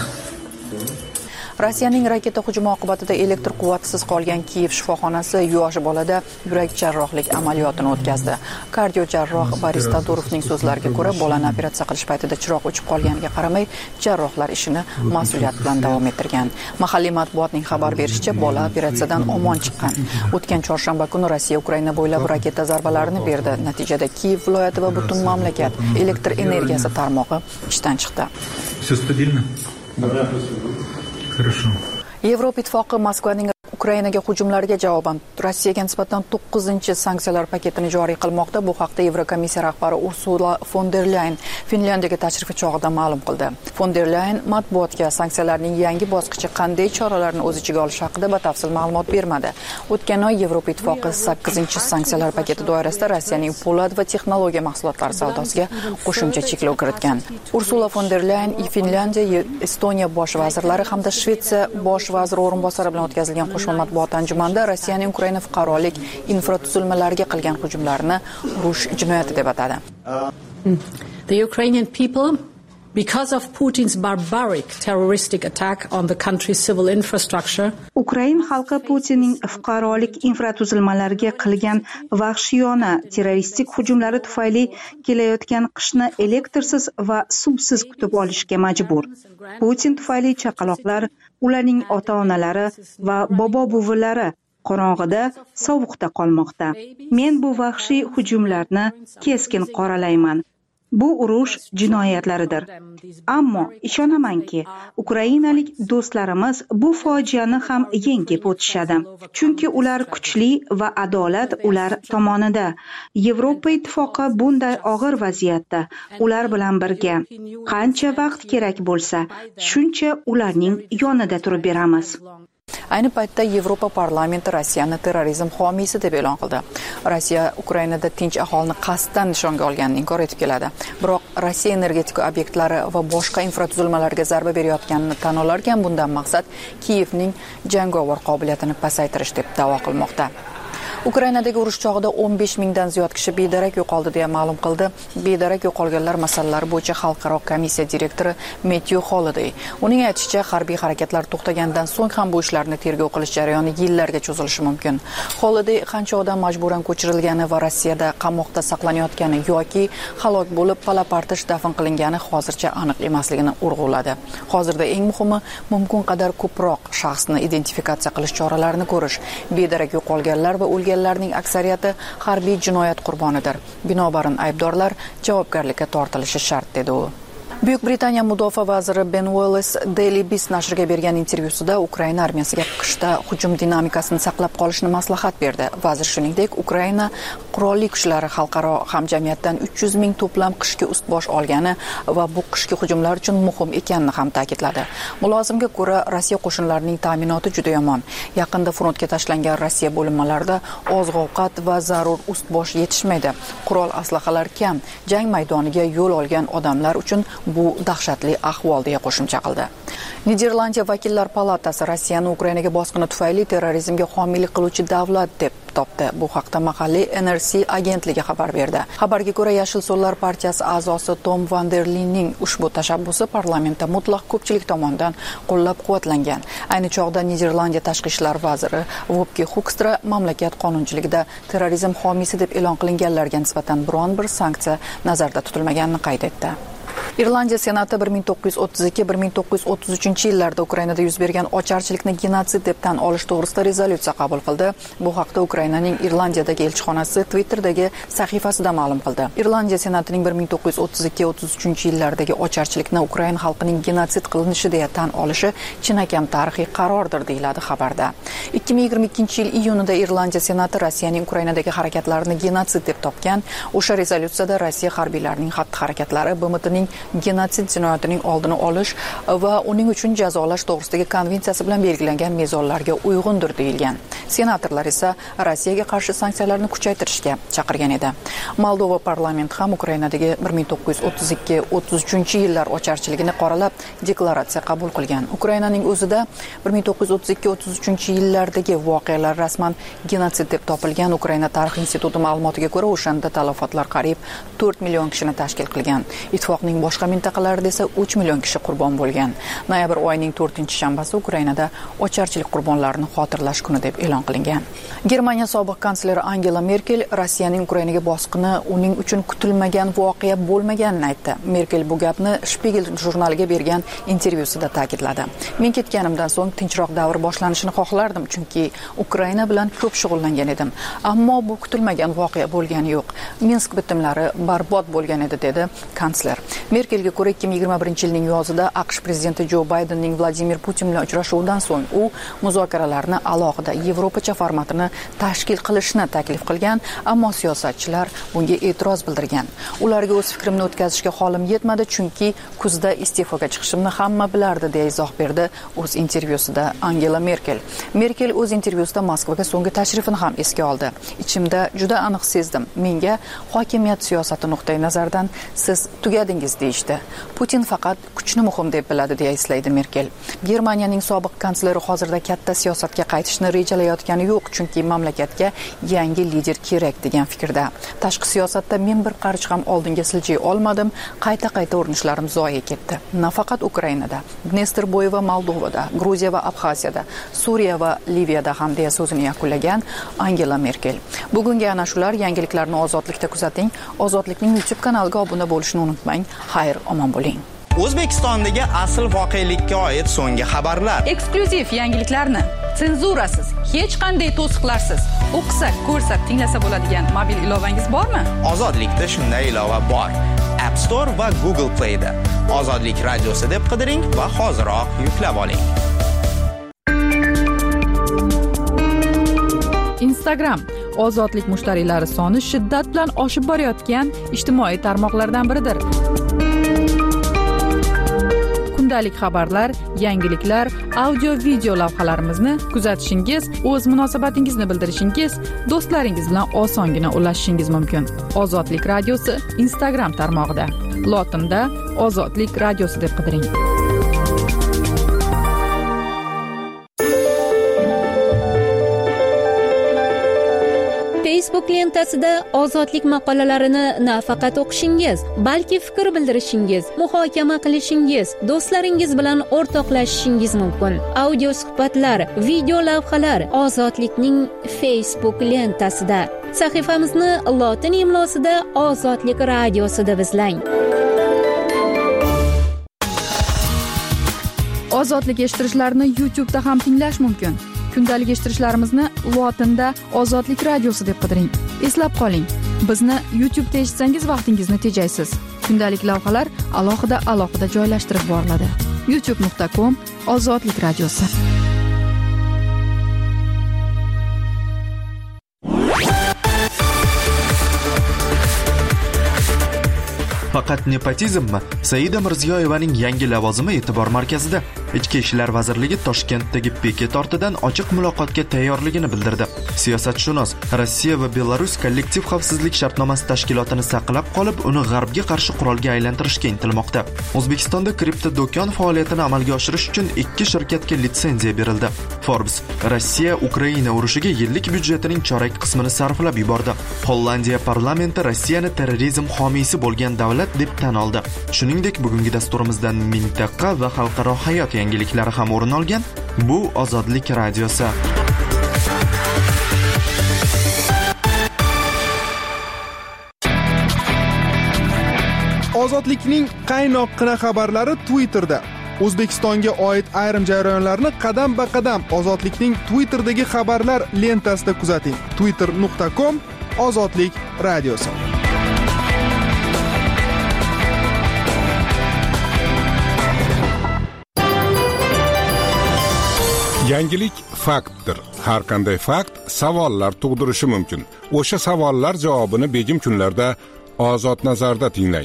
Rossiyaning raketa hujumi oqibatida elektr quvvatisiz qolgan Kiyev shifoxonasi yosh bolada yurak jarrohlik amaliyotini o'tkazdi. Kardiojarroh Boris Tadurovning so'zlariga ko'ra, bolani operatsiya qilish paytida chiroq o'chib qolganiga qaramay, jarrohlar ishini mas'uliyat bilan davom ettirgan. Mahalliy matbuotning xabar berishicha, bola operatsiyadan omon chiqqan. O'tgan chorshanba kuni Rossiya Ukraina bo'ylab raketa zarbalarini berdi. Natijada Kiyev viloyati va butun mamlakat elektr energiyasi tarmog'i ishdan chiqdi. Все стабильно? Хорошо. Yevropa ittifoqi Moskvaning Ukrainaga hujumlarga javoban Rossiyaga nisbatan to'qqizinchi sanksiyalar paketini joriy qilmoqda. Bu haqda Yevrokomissiya rahbari Ursula von der Leyen Finlyandiyaga tashrifi chog'ida ma'lum qildi. Von der Leyen matbuotga sanksiyalarning yangi bosqichi qanday choralarni o'z ichiga olishi haqida batafsil ma'lumot bermadi. O'tgan oy Yevropa ittifoqi sakkizinchi sanksiyalar paketi doirasida Rossiyaning po'lat va texnologiya mahsulotlari savdosiga qo'shimcha cheklov kiritgan. Ursula von der Leyen Finlyandiya, Estoniya bosh vazirlari hamda Shvetsiya bosh vaziri o'rinbosari bilan o'tkazilgan qo'shma matbuot anjumanida Rossiyaning Ukraina fuqarolik infratuzilmalariga qilgan hujumlarini urush jinoyati deb atadi. The Ukrainian people, because of Putin's barbaric terroristic attack on the country's civil infrastructure, Ukraina xalqi Putinning fuqarolik infratuzilmalariga qilgan vahshiyona terroristik hujumlari tufayli kelayotgan qishni elektrsiz va suvsiz kutib olishga majbur. Putin tufayli chaqaloqlar, ularning ota-onalari va bobo-buvilari qorong'ida sovuqda qolmoqda. Men bu vahshiy hujumlarni keskin qoralayman. Bu urush jinoyatlaridir. Ammo ishonamanki, ukrainalik do'stlarimiz bu fojiani ham yengib o'tishadi. Chunki ular kuchli va adolat ular tomonida. Yevropa ittifoqi bunday og'ir vaziyatda ular bilan birga. Qancha vaqt kerak bo'lsa, shuncha ularning yonida turib beramiz. Ayni paytda Yevropa parlamenti Rossiyani terrorizm homiysi deb e'lon qildi. Rossiya Ukrainada tinch aholini qasddan nishonga olganini inkor etib keladi. Biroq Rossiya energetika obyektlari va boshqa infratuzilmalarga zarba berayotganini tan olarkan, bundan maqsad Kiyevning jangovar qobiliyatini pasaytirish deb da'vo qilmoqda. Ukrainadagi urush chog'ida o'n besh mingdan ziyod kishi bedarak yo'qoldi deya ma'lum qildi bedarak yo'qolganlar masalalari bo'yicha xalqaro komissiya direktori Matthew Holiday. Uning aytishicha, harbiy harakatlar to'xtagandan so'ng ham bu ishlarni tergov qilish jarayoni yillarga cho'zilishi mumkin. Holiday qancha odam majburan ko'chirilgani va Rossiyada qamoqda saqlanayotgani yoki halok bo'lib palapartish dafn qilingani hozircha aniq emasligini urg'uladi. Hozirda eng muhimi mumkin qadar ko'proq shaxsni identifikatsiya qilish choralarini ko'rish. Bedarak yo'qolganlar va o'lganlarning aksariyati harbiy jinoyat qurbonidir. Binobarin aybdorlar javobgarlikka tortilishi shart dedi u. Buyuk Britaniya mudofaa vaziri Ben Wallace Daily Beast nashriga bergan intervyusida Ukraina armiyasiga qishda hujum dinamikasini saqlab qolishni maslahat berdi. Vazir shuningdek, Ukraina qurolli kuchlari xalqaro hamjamiyatdan uch yuz ming to'plam qishki ust-bosh olgani va bu qishki hujumlar uchun muhim ekanini ham ta'kidladi. Mulozimga ko'ra, Rossiya qo'shinlarining ta'minoti juda yomon. Yaqinda frontga tashlangan Rossiya bo'linmalarida oziq-ovqat va zarur ust-bosh yetishmaydi. Qurol aslahalar kam. Jang maydoniga yo'l olgan odamlar uchun bu dahshatli ahvol deya qo'shimcha qildi. Niderlandiya vakillar palatasi Rossiyani Ukrainaga bosqini tufayli terrorizmga homiylik qiluvchi davlat deb topdi. Bu haqda mahalliy N R C agentligi xabar berdi. Xabarga ko'ra, Yashil so'llar partiyasi a'zosi Tom van der Leyenning ushbu tashabbusi parlamentda mutlaq ko'pchilik tomonidan qo'llab-quvvatlangan. Ayni chog'da Niderlandiya tashqi ishlar vaziri Wopke Hoekstra mamlakat qonunchiligida terrorizm homiysi deb e'lon qilinganlarga nisbatan biron bir sanksiya nazarda tutilmaganini qayd etdi. Irlandiya Senati bir ming to'qqiz yuz o'ttiz ikki - bir ming to'qqiz yuz o'ttiz uchinchi yillarda Ukrainada yuz bergan ocharchilikni genotsid deb tan olish to'g'risida rezolyutsiya qabul qildi. Bu haqda Ukrainaning Irlandiyadagi elchixonasi Twitter'dagi sahifasida ma'lum qildi. Irlandiya Senatining bir ming to'qqiz yuz o'ttiz ikki - o'ttiz uchinchi yillardagi ocharchilikni Ukraina xalqining genotsid qilinishi deya tan olishi chinakam tarixiy qarordir deyiladi xabarda. ikki ming yigirma ikkinchi yil iyunida Irlandiya Senati Rossiyaning Ukrainadagi harakatlarini genotsid deb topgan. O'sha rezolyutsiyada Rossiya harbiylarining xatti-harakatlari B M Tning genotsid jinoyatining oldini olish va uning uchun jazolash to'g'risidagi konvensiyasi bilan belgilangan mezonlarga uyg'undir deyilgan. Senatorlar esa Rossiyaga qarshi sanksiyalarni kuchaytirishga chaqirgan edi. Moldova parlamenti ham Ukrainadagi bir ming to'qqiz yuz o'ttiz ikki - o'ttiz uchinchi yillar ocharchiligini qoralab deklaratsiya qabul qilgan. Ukrainaning o'zida bir ming to'qqiz yuz o'ttiz ikki - o'ttiz uchinchi yillardagi voqealar rasman genotsid deb topilgan. Ukraina tarix instituti ma'lumotiga ko'ra, o'shanda talafotlar qariyb to'rt million kishini tashkil qilgan. Ittifoqning boshqa mintaqalarida esa uch million kishi qurbon bo'lgan. Noyabr oyining to'rtinchi shanbasi Ukrainada ocharchilik qurbonlarini xotirlash kuni deb e'lon qilingan. Germaniya sobiq kansleri Angela Merkel Rossiyaning Ukrainaga bosqini uning uchun kutilmagan voqea bo'lmaganini aytdi. Merkel bu gapni Spiegel jurnaliga bergan intervyusida ta'kidladi. Men ketganimdan so'ng tinchroq davr boshlanishini xohlardim, chunki Ukraina bilan ko'p shug'ullangan edim. Ammo bu kutilmagan voqea bo'lgani yo'q. Minsk bitimlari barbod bo'lgan edi, dedi kansler. Merkelga ko'ra, ikki ming yigirma birinchi yilning yozida AQSh prezidenti Jo Baydenning Vladimir Putin bilan uchrashuvidan so'ng u muzokaralarni alohida Yevropacha formatini tashkil qilishni taklif qilgan, ammo siyosatchilar bunga e'tiroz bildirgan. Ularga o'z fikrimni o'tkazishga holim yetmadi, chunki kuzda iste'foga chiqishimni hamma bilardi, deya izoh berdi o'z intervyusida Angela Merkel. Merkel o'z intervyusida Moskvaga so'nggi tashrifini ham esga oldi. Ichimda juda aniq sezdim. Menga hokimiyat siyosati nuqtai nazaridan siz tugadingiz deyishdi. Putin faqat kuchni muhim deb biladi, deya eslaydi Merkel. Germaniyaning sobiq kansleri hozirda katta siyosatga qaytishni rejalayotgani yo'q, chunki mamlakatga yangi lider kerak degan fikrda. Tashqi siyosatda men bir qarich ham oldinga siljay olmadim, qayta-qayta urinishlarim zoye ketdi. Nafaqat Ukrainada, Dnestr bo'yi va Moldovada, Gruziya va Abxaziyada, Suriya va Liviyada ham, deya so'zini yakunlagan Angela Merkel. Bugungi ana shular, yangiliklarni Ozodlikda kuzating. Ozodlikning YouTube kanaliga obuna bo'lishni unutmang. Xayr, omon bo'ling. O'zbekistondagi asl voqelikka oid so'nggi xabarlar. Eksklyuziv yangiliklarni senzurasiz, hech qanday to'siqlarsiz o'qisak, ko'rsak, tinglasa bo'ladigan mobil ilovangiz bormi? Ozodlikda shunday ilova bor. App Store va Google Play'da Ozodlik radiosi deb qidiring va hoziroq yuklab oling. Instagram ozodlik mushtariylari soni shiddat bilan oshib borayotgan ijtimoiy tarmoqlardan biridir. Kundalik xabarlar, yangiliklar, audio video lavhalarimizni kuzatishingiz, o'z munosabatingizni bildirishingiz, do'stlaringiz bilan osongina ulashishingiz mumkin. Ozodlik radiosi Instagram tarmog'ida. Lotinda Ozodlik radiosi deb qidiring. Facebook lentasida ozodlik maqolalarini nafaqat o'qishingiz, balki fikr bildirishingiz, muhokama qilishingiz, do'stlaringiz bilan o'rtoqlashishingiz mumkin. Audio suhbatlar, video lavhalar ozodlikning Facebook lentasida. Sahifamizni lotin imlosida Ozodlik radiosi deb izlang. Ozodlik eshittirishlarni YouTube da ham tinglash mumkin. Kundalik eshittirishlarimizni lotinda Ozodlik radiosi deb qidiring. Eslab qoling, bizni YouTube'da eshitsangiz vaqtingizni tejaysiz. Kundalik lavhalar alohida alohida joylashtirib boriladi. youtube nuqta com Ozodlik radiosi. Faqat nepotizmmi? Saida Mirziyoyevaning yangi lavozimi e'tibor markazida. Ichki ishlar vazirligi Toshkentdagi piket ortidan ochiq muloqotga tayyorligini bildirdi. Siyosatshunos Rossiya va Belarus kollektiv xavfsizlik shartnomasi tashkilotini saqlab qolib, uni g'arbga qarshi qurolga aylantirishga intilmoqda. O'zbekistonda kripto do'kon faoliyatini amalga oshirish uchun ikki shirkatga litsenziya berildi. Forbes Rossiya Ukraina urushiga yillik byudjetining chorak qismini sarflab yubordi. Hollandiya parlamenti Rossiyani terrorizm homiysi bo'lgan davlat deb tan oldi. Shuningdek, bugungi dasturimizdan mintaqa va xalqaro hayot yangiliklari ham o'rin olgan. Bu Ozodlik radiosi. Ozodlikning qaynoqqina xabarlari Twitterda. O'zbekistonga oid ayrim jarayonlarni qadam-ba-qadam Ozodlikning Twitterdagi xabarlar lentasida kuzating. twitter nuqta com Ozodlik radiosi. Yangilik faktdir. Har qanday fakt savollar tug'dirishi mumkin. O'sha savollar javobini begim kunlarda Ozod nazarda tinglang.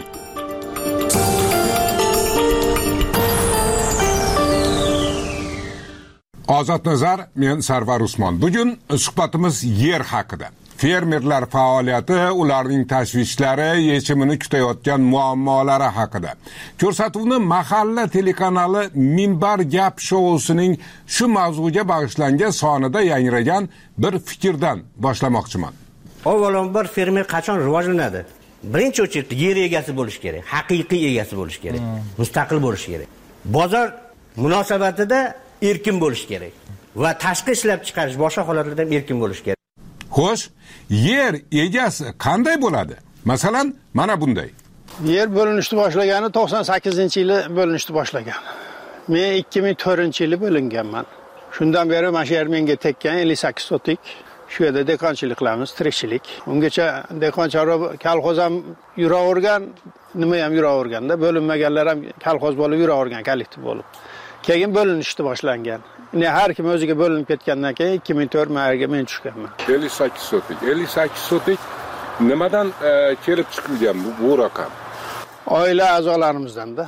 Ozod nazar, men Sarvar Usmon. Bugun suhbatimiz yer haqida. Fermerlar faoliyati, ularning tashvishlari, yechimini kutayotgan muammolari haqida. Ko'rsatuvni Mahalla telekanali Minbar gap shousining shu mavzuga bag'ishlangan sonida yangragan bir fikrdan boshlamoqchiman. Avvalambor fermer qachon rivojlanadi? Birinchi o'rinda yer egasi bo'lish kerak, haqiqiy egasi bo'lish kerak, mustaqil bo'lish kerak. Bozor munosabatida erkin bo'lish kerak va tashqi ishlab chiqarish boshqa holatlarda ham erkin bo'lish kerak. Xo'sh, yer egasi qanday bo'ladi? Masalan, mana bunday. Yer bo'linishni boshlagani to'qson sakkizinchi yili bo'linishni boshlagan. Men ikki ming to'rtinchi yili bo'linganman. Shundan beri mana shu yer menga tekkan ellik sakkiz sotik. Shu yerda dehqonchilik qilamiz, tirikchilik. Ungacha dehqonchilik kolxoz ham yuravergan, nima ham yuraverganda, bo'linmaganlar ham kolxoz bo'lib yuravergan, kollektiv bo'lib. Keyin bo'linishni boshlangan. Ne har kim o'ziga bo'linib ketgandan keyin ikki ming to'rt marga men tushganman. ellik sakkiz sotik. ellik sakkiz sotik nimadan e, kelib chiqilgan bu, bu raqam? Oila a'zolarimizdan-da.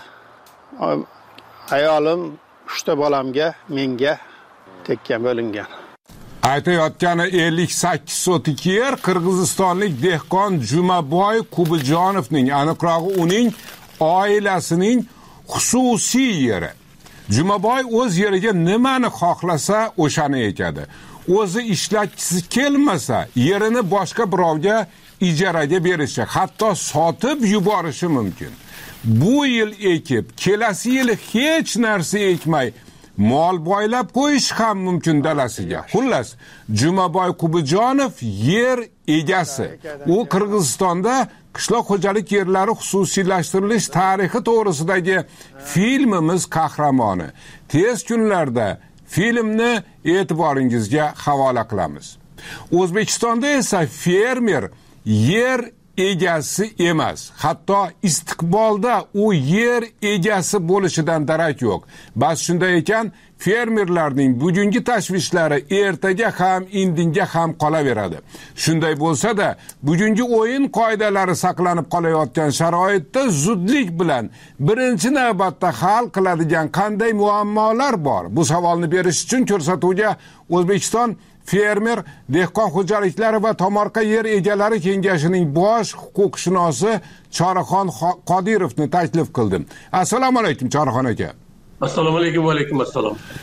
Ayolim, uchta bolamga, menga tekkan bo'lingan. Aytayotgani ellik sakkiz sotik yer qirg'izistonlik dehqon Jumaboy Kubijonovning, aniqrog'i uning oilasining xususiy yeri. Jumaboy o'z yeriga nimani xohlasa o'shani ekadi. O'zi ishlatchisi kelmasa, yerini boshqa birovga ijaraga berishi, hatto sotib yuborishi mumkin. Bu yil ekib, kelasi yil hech narsa ekmay, mol boylab qo'yish ham mumkin dalasiga. Xullas, Jumaboy Kubijonov yer egasi. U Qirg'izistonda qishloq xo'jalik yerlari xususiylashtirilish tarixi to'g'risidagi filmimiz qahramoni. Tez kunlarda filmni e'tiboringizga havola qilamiz. O'zbekistonda esa fermer yer egasi emas. Hatto istiqbolda u yer egasi bo'lishidan darak yo'q. Bas shunday ekan, fermerlarning bugungi tashvishlari ertaga ham, indinga ham qolaveradi. Shunday bo'lsa-da, bugungi o'yin qoidalari saqlanib qolayotgan sharoitda zudlik bilan birinchi navbatda hal qiladigan qanday muammolar bor? Bu savolni berish uchun ko'rsatuvga O'zbekiston Fermer, dehqon xo'jaliklari va tomorqa yer egalari kengashining bosh huquqshunosi Chorixon Qodirovni taklif qildim. Assalomu alaykum Chorixon aka. Assalomu alaykum va alaykum assalom.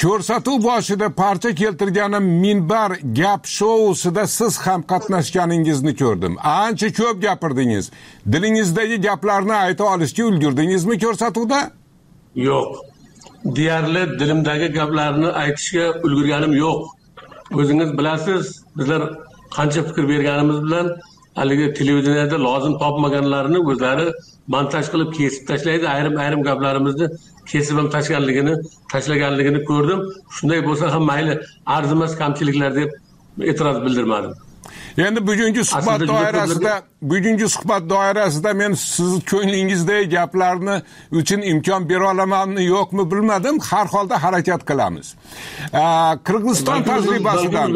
ko'rsatuv boshida parcha keltirganim minbar gap shousida siz ham qatnashganingizni ko'rdim. Ancha ko'p gapirdingiz. Dilingizdagi gaplarni ayta olishga ulgurdingizmi ko'rsatuvda? Yo'q. Deyarli dilimdagi gaplarni aytishga ulgurganim yo'q. O'zingiz bilasiz, bizlar qancha fikr berganimiz bilan haligi televideniyada lozim topmaganlarini o'zlari montaj qilib kesib tashlaydi. Ayrim-ayrim gaplarimizni kesib ham tashlaganligini, tashlaganligini ko'rdim. Shunday bo'lsa ham mayli, arzimas kamchiliklar deb e'tiroz bildirmadim. Endi bugungi suhbat doirasida, bugungi suhbat doirasida men siz ko'nglingizdagi gaplarni uchun imkon bera olamanmi, yo'qmi bilmadim. Har holda harakat qilamiz. Qirg'iziston tajribasidan.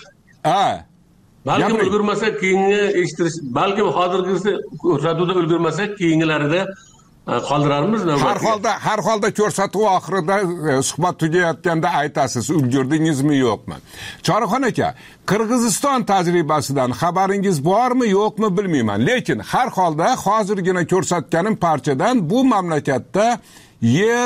Ha. Balkim ulgurmasak keyingi eshittirish, balkim hozirgisi ko'rsatuvda ulgurmasak keyingilarida qoldirarmiz. Har holda, har holda ko'rsatuv oxirida suhbat tugayotganda aytasiz, ulgurdingizmi yo'qmi. Chorixon aka, Qirg'iziston tajribasidan xabaringiz bormi, yo'qmi bilmayman, lekin har holda hozirgina ko'rsatganim parchadan bu mamlakatda yer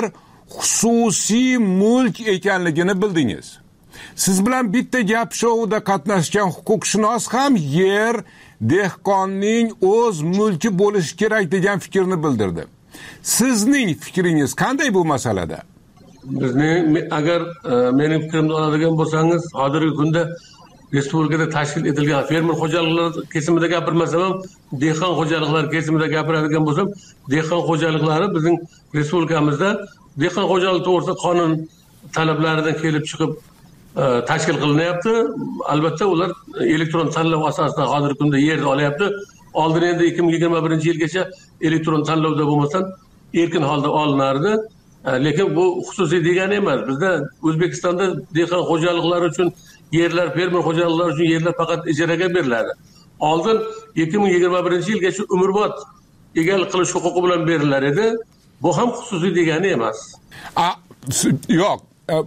xususiy mulk ekanligini bildingiz. Siz bilan bitta gap shouda qatnashgan huquqshunos ham yer dehqonning o'z mulki bo'lishi kerak degan fikrni bildirdi. Sizning fikringiz qanday bu masalada? Bizning agar mening fikrimni oladigan bo'lsangiz, hozirgi kunda respublikada tashkil etilgan fermer xo'jaliklari kesimida gapirmasam ham, dehqon xo'jaliklari kesimida gapiradigan bo'lsam, dehqon xo'jaliklari bizning respublikamizda dehqon xo'jaligi to'g'risida qonun talablaridan kelib chiqib tashkil qilinyapti. Albatta ular elektron tanlov asosida hozirgi kunda yerni olyapti. Oldin endi ikki ming yigirma birinchi yilgacha elektron tanlovda bo'lmasdan erkin holda olinardi. Lekin bu xususiy degani emas. Bizda O'zbekistonda dehqon xo'jaliklari uchun yerlar, fermer xo'jaliklari uchun yerlar faqat ijaraga beriladi. Oldin ikki ming yigirma birinchi yilgacha umrbod egalik qilish huquqi bilan berilar edi. Bu ham xususiy degani emas. A, yo'q.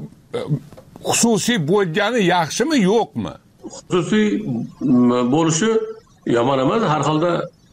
Xususiy bo'lgani yaxshimi, yo'qmi? Xususiy bo'lishi yomon emas, har holda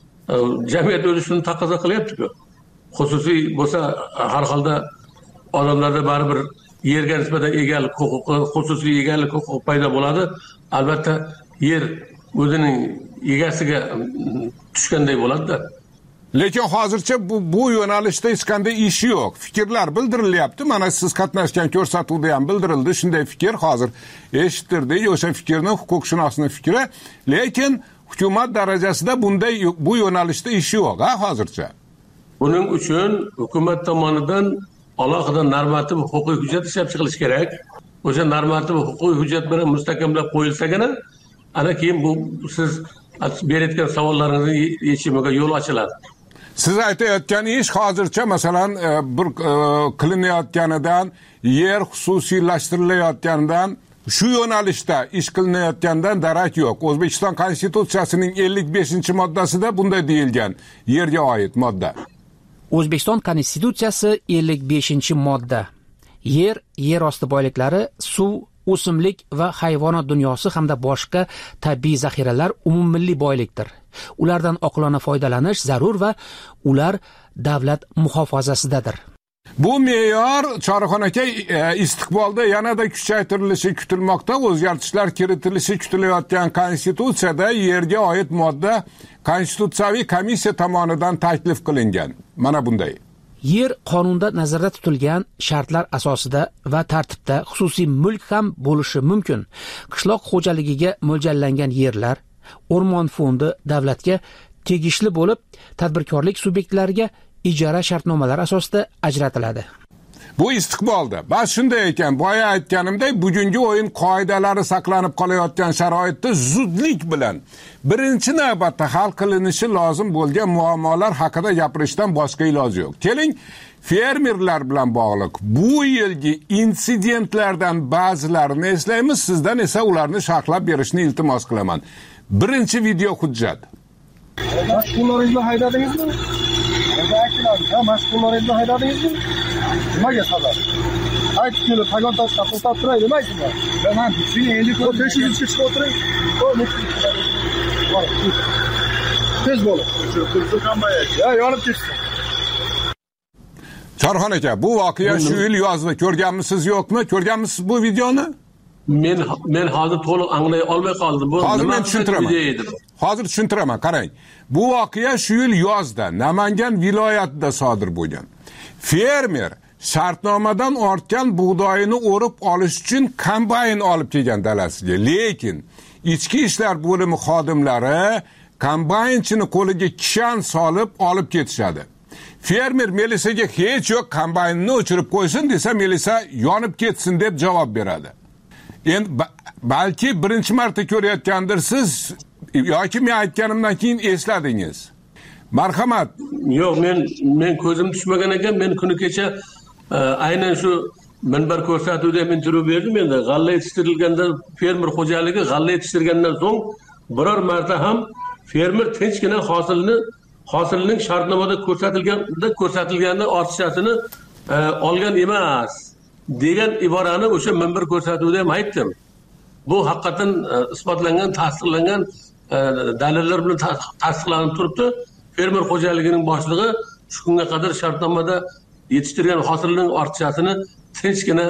jamiyat o'zi shuni taqozo qilyapti-ku. Xususiy bo'lsa, har holda odamlarda baribir yerga nisbatan egalik huquqi, xususiy egalik huquqi paydo bo'ladi. Albatta, yer o'zining egasiga tushganday bo'ladi-da. Lekin hozircha bu, bu yo'nalishda hech qanday ish yo'q. Fikrlar bildirilyapti. Mana siz qatnashgan ko'rsatuvda ham bildirildi shunday fikr. Hozir eshittirdik o'sha fikrni, huquqshunosning fikri. Lekin hukumat darajasida bunday bu yo'nalishda ish yo'q, ha hozircha. Buning uchun hukumat tomonidan alohida normativ huquqiy hujjat ishlab chiqilishi kerak. O'sha normativ huquqiy hujjat bilan mustahkamlab qo'yilsagina, ana keyin bu siz berayotgan savollaringizni yechimiga yo'l ochiladi. Siz aytayotgan ish hozircha masalan bir qilinayotganidan, yer xususiylashtirilayotganidan, shu yo'nalishda ish qilinayotgandan darak yo'q. O'zbekiston Konstitutsiyasining ellik beshinchi moddasida bunday deyilgan, yerga oid modda. O'zbekiston Konstitutsiyasi ellik beshinchi modda. Yer, yer osti boyliklari, suv, o'simlik va hayvonot dunyosi hamda boshqa tabiiy zaxiralar umummilliy boylikdir. Ulardan oqilona foydalanish zarur va ular davlat muhofazasidadir. Bu me'yor Chorixon aka istiqbolda yanada kuchaytirilishi kutilmoqda. O'zgartishlar kiritilishi kutilayotgan Konstitutsiyada yerga oid modda Konstitutsiyaviy komissiya tomonidan taklif qilingan. Mana bunday. Yer qonunda nazarda tutilgan shartlar asosida va tartibda xususiy mulk ham bo'lishi mumkin. Qishloq xo'jaligiga mo'ljallangan yerlar o'rmon fondi davlatga tegishli bo'lib, tadbirkorlik subyektlariga ijara shartnomalari asosida ajratiladi. Bu istiqbolda. Bas shunday ekan, boya aytganimdek, bugungi o'yin qoidalari saqlanib qolayotgan sharoitda zudlik bilan birinchi navbatda hal qilinishi lozim bo'lgan muammolar haqida gapirishdan boshqa iloji yo'q. Keling, fermerlar bilan bog'liq bu yilgi insidentlardan ba'zilarini eslaymiz, sizdan esa ularni sharhlab berishni iltimos qilaman. Birinchi video hujjat. Mashg'ullaringizni haydadingizmi? Ha, mashg'ullaringizni haydadingizmi? Nimaga sabab? Aytib kelib, pagon tashqa to'xtab turay demaysizmi? Men shuni endi ko'rib, beshinchi chiqib o'tiring. Tez bo'lib. Ya, yonib ketsin. Chorxon aka, bu voqea shu yil yozda ko'rganmisiz yo'qmi? Ko'rganmisiz bu videoni? Men men hozir to'liq anglay olmay qoldim. Bu hozir men tushuntiraman. Hozir tushuntiraman, qarang. Bu voqea shu yil yozda Namangan viloyatida sodir bo'lgan. Fermer shartnomadan ortgan bug'doyini o'rib olish uchun kombayn olib kelgan dalasiga. Lekin ichki ishlar bo'limi xodimlari kombaynchini qo'liga kishan solib olib ketishadi. Fermer Melisaga hech yo'q, kombaynni o'chirib qo'ysin desa, Melisa yonib ketsin deb javob beradi. Endi balki birinchi marta ko'rayotgandirsiz yoki men aytganimdan keyin esladingiz. Marhamat. Yo'q, men men ko'zim tushmagan ekan, men kuni kecha aynan shu minbar ko'rsatuvda men intervyu berdim. Endi g'alla yetishtirilganda fermer xo'jaligi g'alla yetishtirgandan so'ng biror marta ham fermer tinchgina hosilni hosilning shartnomada ko'rsatilganda ko'rsatilganda ortishasini olgan emas degan iborani o'sha minbar ko'rsatuvda ham aytdim. Bu haqiqatan isbotlangan, tasdiqlangan dalillar bilan tasdiqlanib turibdi. Fermer xo'jaligining boshlig'i shu kunga qadar shartnomada yetishtirgan hosilning ortishasini tinchgina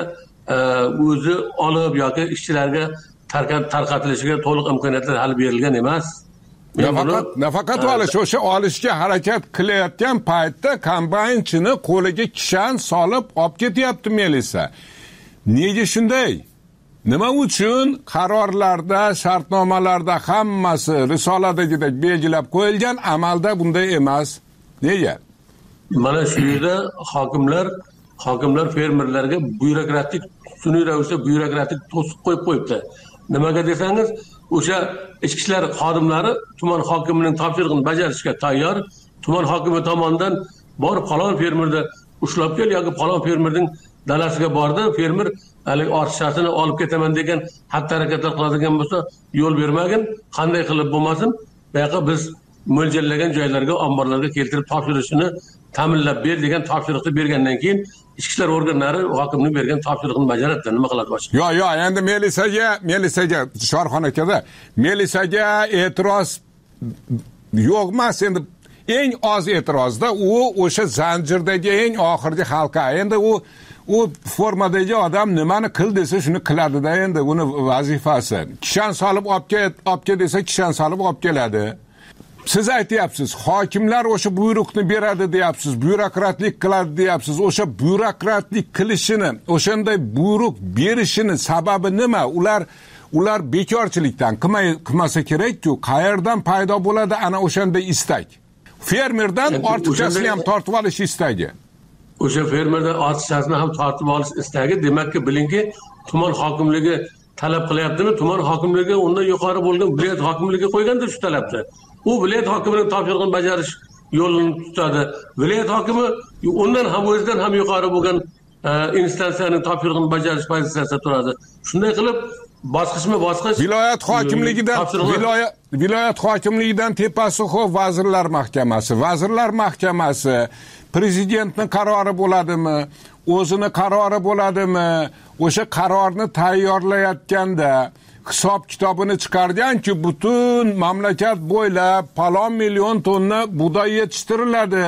o'zi olib yoki ishchilarga tarqatilishiga to'liq imkoniyatlar hali berilgan emas. Nafaqat nafaqat olish, o'sha olishga harakat qilayotgan paytda kombaynchini qo'liga kishan solib olib ketyapti Melisa. Nega shunday? Nima uchun qarorlarda, shartnomalarda hammasi risoladagidek belgilab qo'yilgan, amalda bunday emas? Nega? Mana shu yerda hokimlar hokimlar fermerlarga byurokratik, sun'iy ravishda byurokratik to'siq qo'yib qo'yibdi. Nimaga desangiz, o'sha ichki ishlar xodimlari tuman hokimining topshirig'ini bajarishga tayyor. Tuman hokimi tomonidan borib falon fermerni ushlab kel yoki falon fermerning dalasiga bordi, fermer hali ortishasini olib ketaman degan xatti-harakatlar qiladigan bo'lsa, yo'l bermagin, qanday qilib bo'lmasin, bu yoqqa biz mo'ljallagan joylarga, omborlarga keltirib topshirishini ta'minlab ber degan topshiriqni bergandan keyin ichki ishlar organlari hokimning bergan topshiriqni bajaradi. Nima qiladi boshqa? Yo'q, yo'q, endi Melisaga, Melisaga Chorxon akada Melisaga e'tiroz yo'q emas, endi eng oz e'tirozda u o'sha zanjirdagi eng oxirgi halqa. Endi u u formadagi odam nimani qil desa shuni qiladi-da, endi uni vazifasi. Kishan solib olib ket, olib ket desa kishan solib olib keladi. Siz aytyapsiz, hokimlar o'sha buyruqni beradi deyapsiz, byurokratlik qiladi deyapsiz. O'sha byurokratlik qilishini, o'shanday buyruq berishini sababi nima? Ular ular bekorchilikdan qilmasa kerak-ku, qayerdan paydo bo'ladi ana o'shanday istak? Fermerdan ortiqchasini ham tortib olish istagi. O'sha fermerdan ortiqchasini ham tortib olish istagi, demakki, bilingki, tuman hokimligi talab qilyaptimi? Tuman hokimligi undan yuqori bo'lgan viloyat hokimligiga qo'yganda shu talabni. U viloyat hokimining topshirig'ini bajarish yo'lini tutadi. Viloyat hokimi undan ham o'zidan ham yuqori bo'lgan instansiyaning topshirig'ini bajarish pozitsiyasida turadi. Shunday qilib bosqichma-bosqich viloyat hokimligidan viloyat viloyat hokimligidan tepasi xo'p vazirlar mahkamasi, vazirlar mahkamasi prezidentning qarori bo'ladimi, o'zini qarori bo'ladimi, o'sha qarorni tayyorlayotganda hisob kitobini chiqarganki, butun mamlakat bo'ylab palon million tonna bug'doy yetishtiriladi.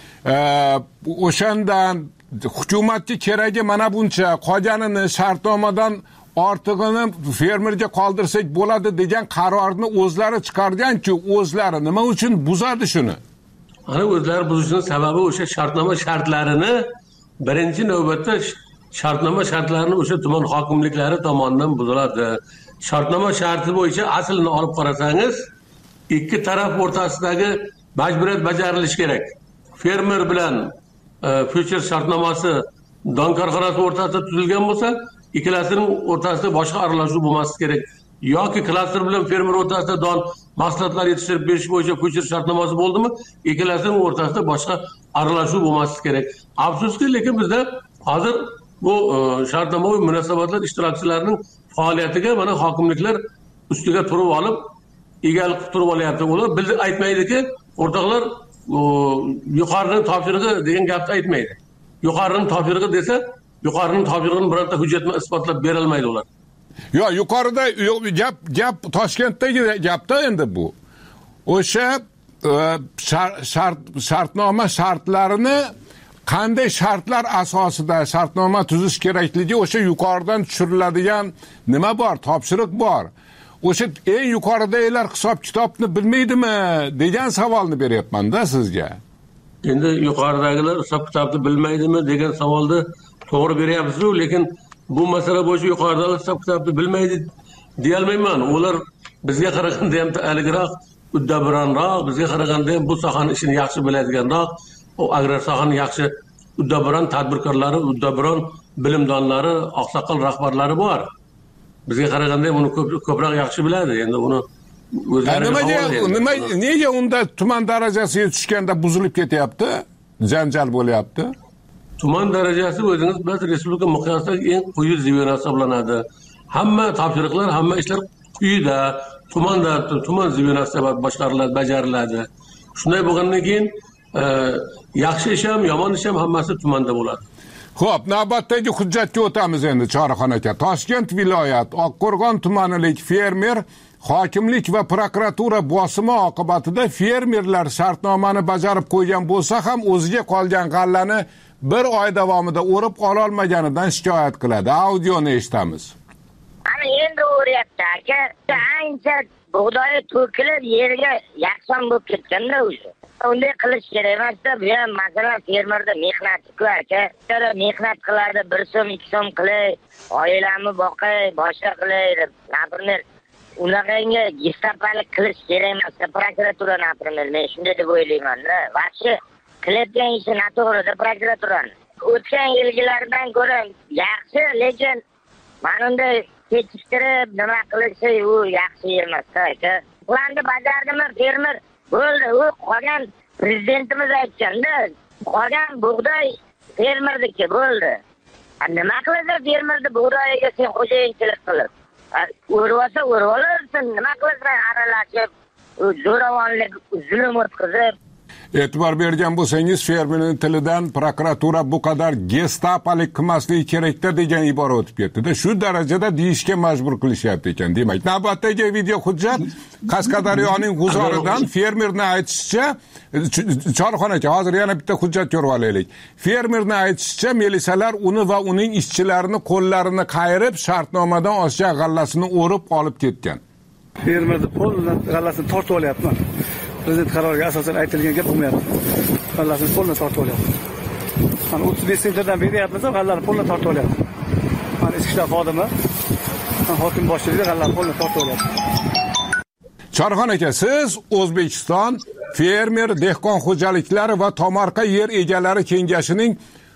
O'shandan hukumatga keragi mana buncha, qolganini shartnomadan ortig'ini fermerga qoldirsak bo'ladi degan qarorni o'zlari chiqarganki, o'zlari nima uchun buzadi shuni? Ana o'zlari buzishning sababi o'sha shartnoma shartlarini birinchi navbatda shartnoma shartlarini o'sha tuman hokimliklari tomonidan buziladi. Shartnoma sharti bo'yicha aslini olib qarasangiz, ikki taraf o'rtasidagi majburiyat bajarilishi kerak. Fermer bilan future shartnomasi don korxonasi o'rtasida tuzilgan bo'lsa, ikkalasining o'rtasida boshqa aralashuv bo'lmasligi kerak. Yoki klaster bilan fermer o'rtasida don mahsulotlar yetishtirib berish bo'yicha future shartnomasi bo'ldimi, ikkalasining o'rtasida boshqa aralashuv bo'lmasligi kerak. Afsuski, lekin bizda hozir bu shartnomaviy munosabatlar ishtirokchilarining faoliyatiga mana hokimliklar ustiga turib olib, egalik qilib turib olyapti. Ular biz aytmaydiki, o'rtoqlar yuqorining topshirig'i degan gapni aytmaydi. Yuqorining topshirig'i desa, yuqorining topshirig'ini birorta hujjat bilan isbotlab bera olmaydi ular. Yo'q, yuqorida gap gap Toshkentdagi gapda endi bu. O'sha shart shartnoma shartlarini qanday shartlar asosida shartnoma tuzish kerakligi, o'sha yuqoridan tushiriladigan nima bor, topshiriq bor. O'sha eng yuqoridagilar hisob kitobni bilmaydimi degan savolni beryapman-da sizga. Endi yuqoridagilar hisob kitobni bilmaydimi degan savolni to'g'ri beryapsiz-ku, lekin bu masala bo'yicha yuqoridagilar hisob kitobni bilmaydi deya olmayman. Ular bizga qaraganda ham aligroq, uddaburonroq, bizga qaraganda ham bu sohani ishini yaxshi biladiganroq, o agrar sohani yaxshi uddaburon tadbirkorlari, uddaburon bilimdonlari, oqsoqol rahbarlari bor. Bizga qaraganda ham uni ko'proq yaxshi biladi. Endi uni nimaga nima nega unda tuman darajasiga tushganda buzilib ketyapti? Janjal bo'lyapti. Tuman darajasi o'zingiz bilasiz, respublika miqyosidagi eng quyi zivyon hisoblanadi. Hamma topshiriqlar, hamma ishlar quyida, tumanda, tuman zivyonasida boshqariladi, bajariladi. Shunday bo'lgandan keyin yaxshi ish ham, yomon ish ham hammasi tumanda bo'ladi. Xo'p, navbatdagi hujjatga o'tamiz endi Chorxon aka. Toshkent viloyat Oqqo'rg'on tumanilik fermer hokimlik va prokuratura bosimi oqibatida fermerlar shartnomani bajarib qo'ygan bo'lsa ham o'ziga qolgan g'allani bir oy davomida o'rib ola olmaganidan shikoyat qiladi. Audioni eshitamiz. Ana endi o'ryapti aka, ancha bug'doyi to'kilib yerga yaqson bo'lib ketganda o'zi. Unday qilish kerak emas-da, bu ham masalan fermerda mehnati-ku aka. Ular mehnat qiladi, bir so'm, ikki so'm qilay, oilamni boqay, boshqa qilay deb. Например, unaqangi gestapalik qilish kerak emas, prokuratura например, men shunday deb o'ylayman-da. Vaqti qilayotgan ishi noto'g'ri-da prokuraturani. O'tgan yilgilardan ko'ra yaxshi, lekin mana bunday kechiktirib nima qilishi u yaxshi emas-da aka. Planni bajardimi fermer? Bo'ldi, u qolgan prezidentimiz aytganda, qolgan bug'doy fermerniki bo'ldi. Nima qiladi fermerni bug'doyiga sen xo'jayinchilik qilib? O'rvasa o'rvalarsin, nima qilasan aralashib, zo'ravonlik, zulm o'tkazib. E'tibor bergan bo'lsangiz, fermerning tilidan prokuratura bu qadar gestapalik qilmasligi kerakda degan ibora o'tib ketdi-da. Shu darajada deyishga majbur qilishyapti ekan, demak. Navbatdagi video hujjat Qashqadaryoning G'uzoridan fermerning aytishicha, Chorxon aka, hozir yana bitta hujjat ko'rib olaylik. Fermerning aytishicha, milisalar uni va uning ishchilarini qo'llarini qayirib, shartnomadan oshgan g'allasini o'rib olib ketgan. Fermerning qo'lidan g'allasini tortib olyapman. Prezident qaroriga asosan aytilgan gap bo'lmayapti. G'allasini qo'ldan tortib olyapti. Mana o'ttiz besh sentrdan beryapmiz, g'allarni qo'ldan tortib olyapti. Mana ichki ishlar xodimi, hokim boshlig'i g'allarni qo'ldan tortib olyapti. Chorxon aka, siz O'zbekiston fermer dehqon xo'jaliklari va tomorqa yer egalari kengashining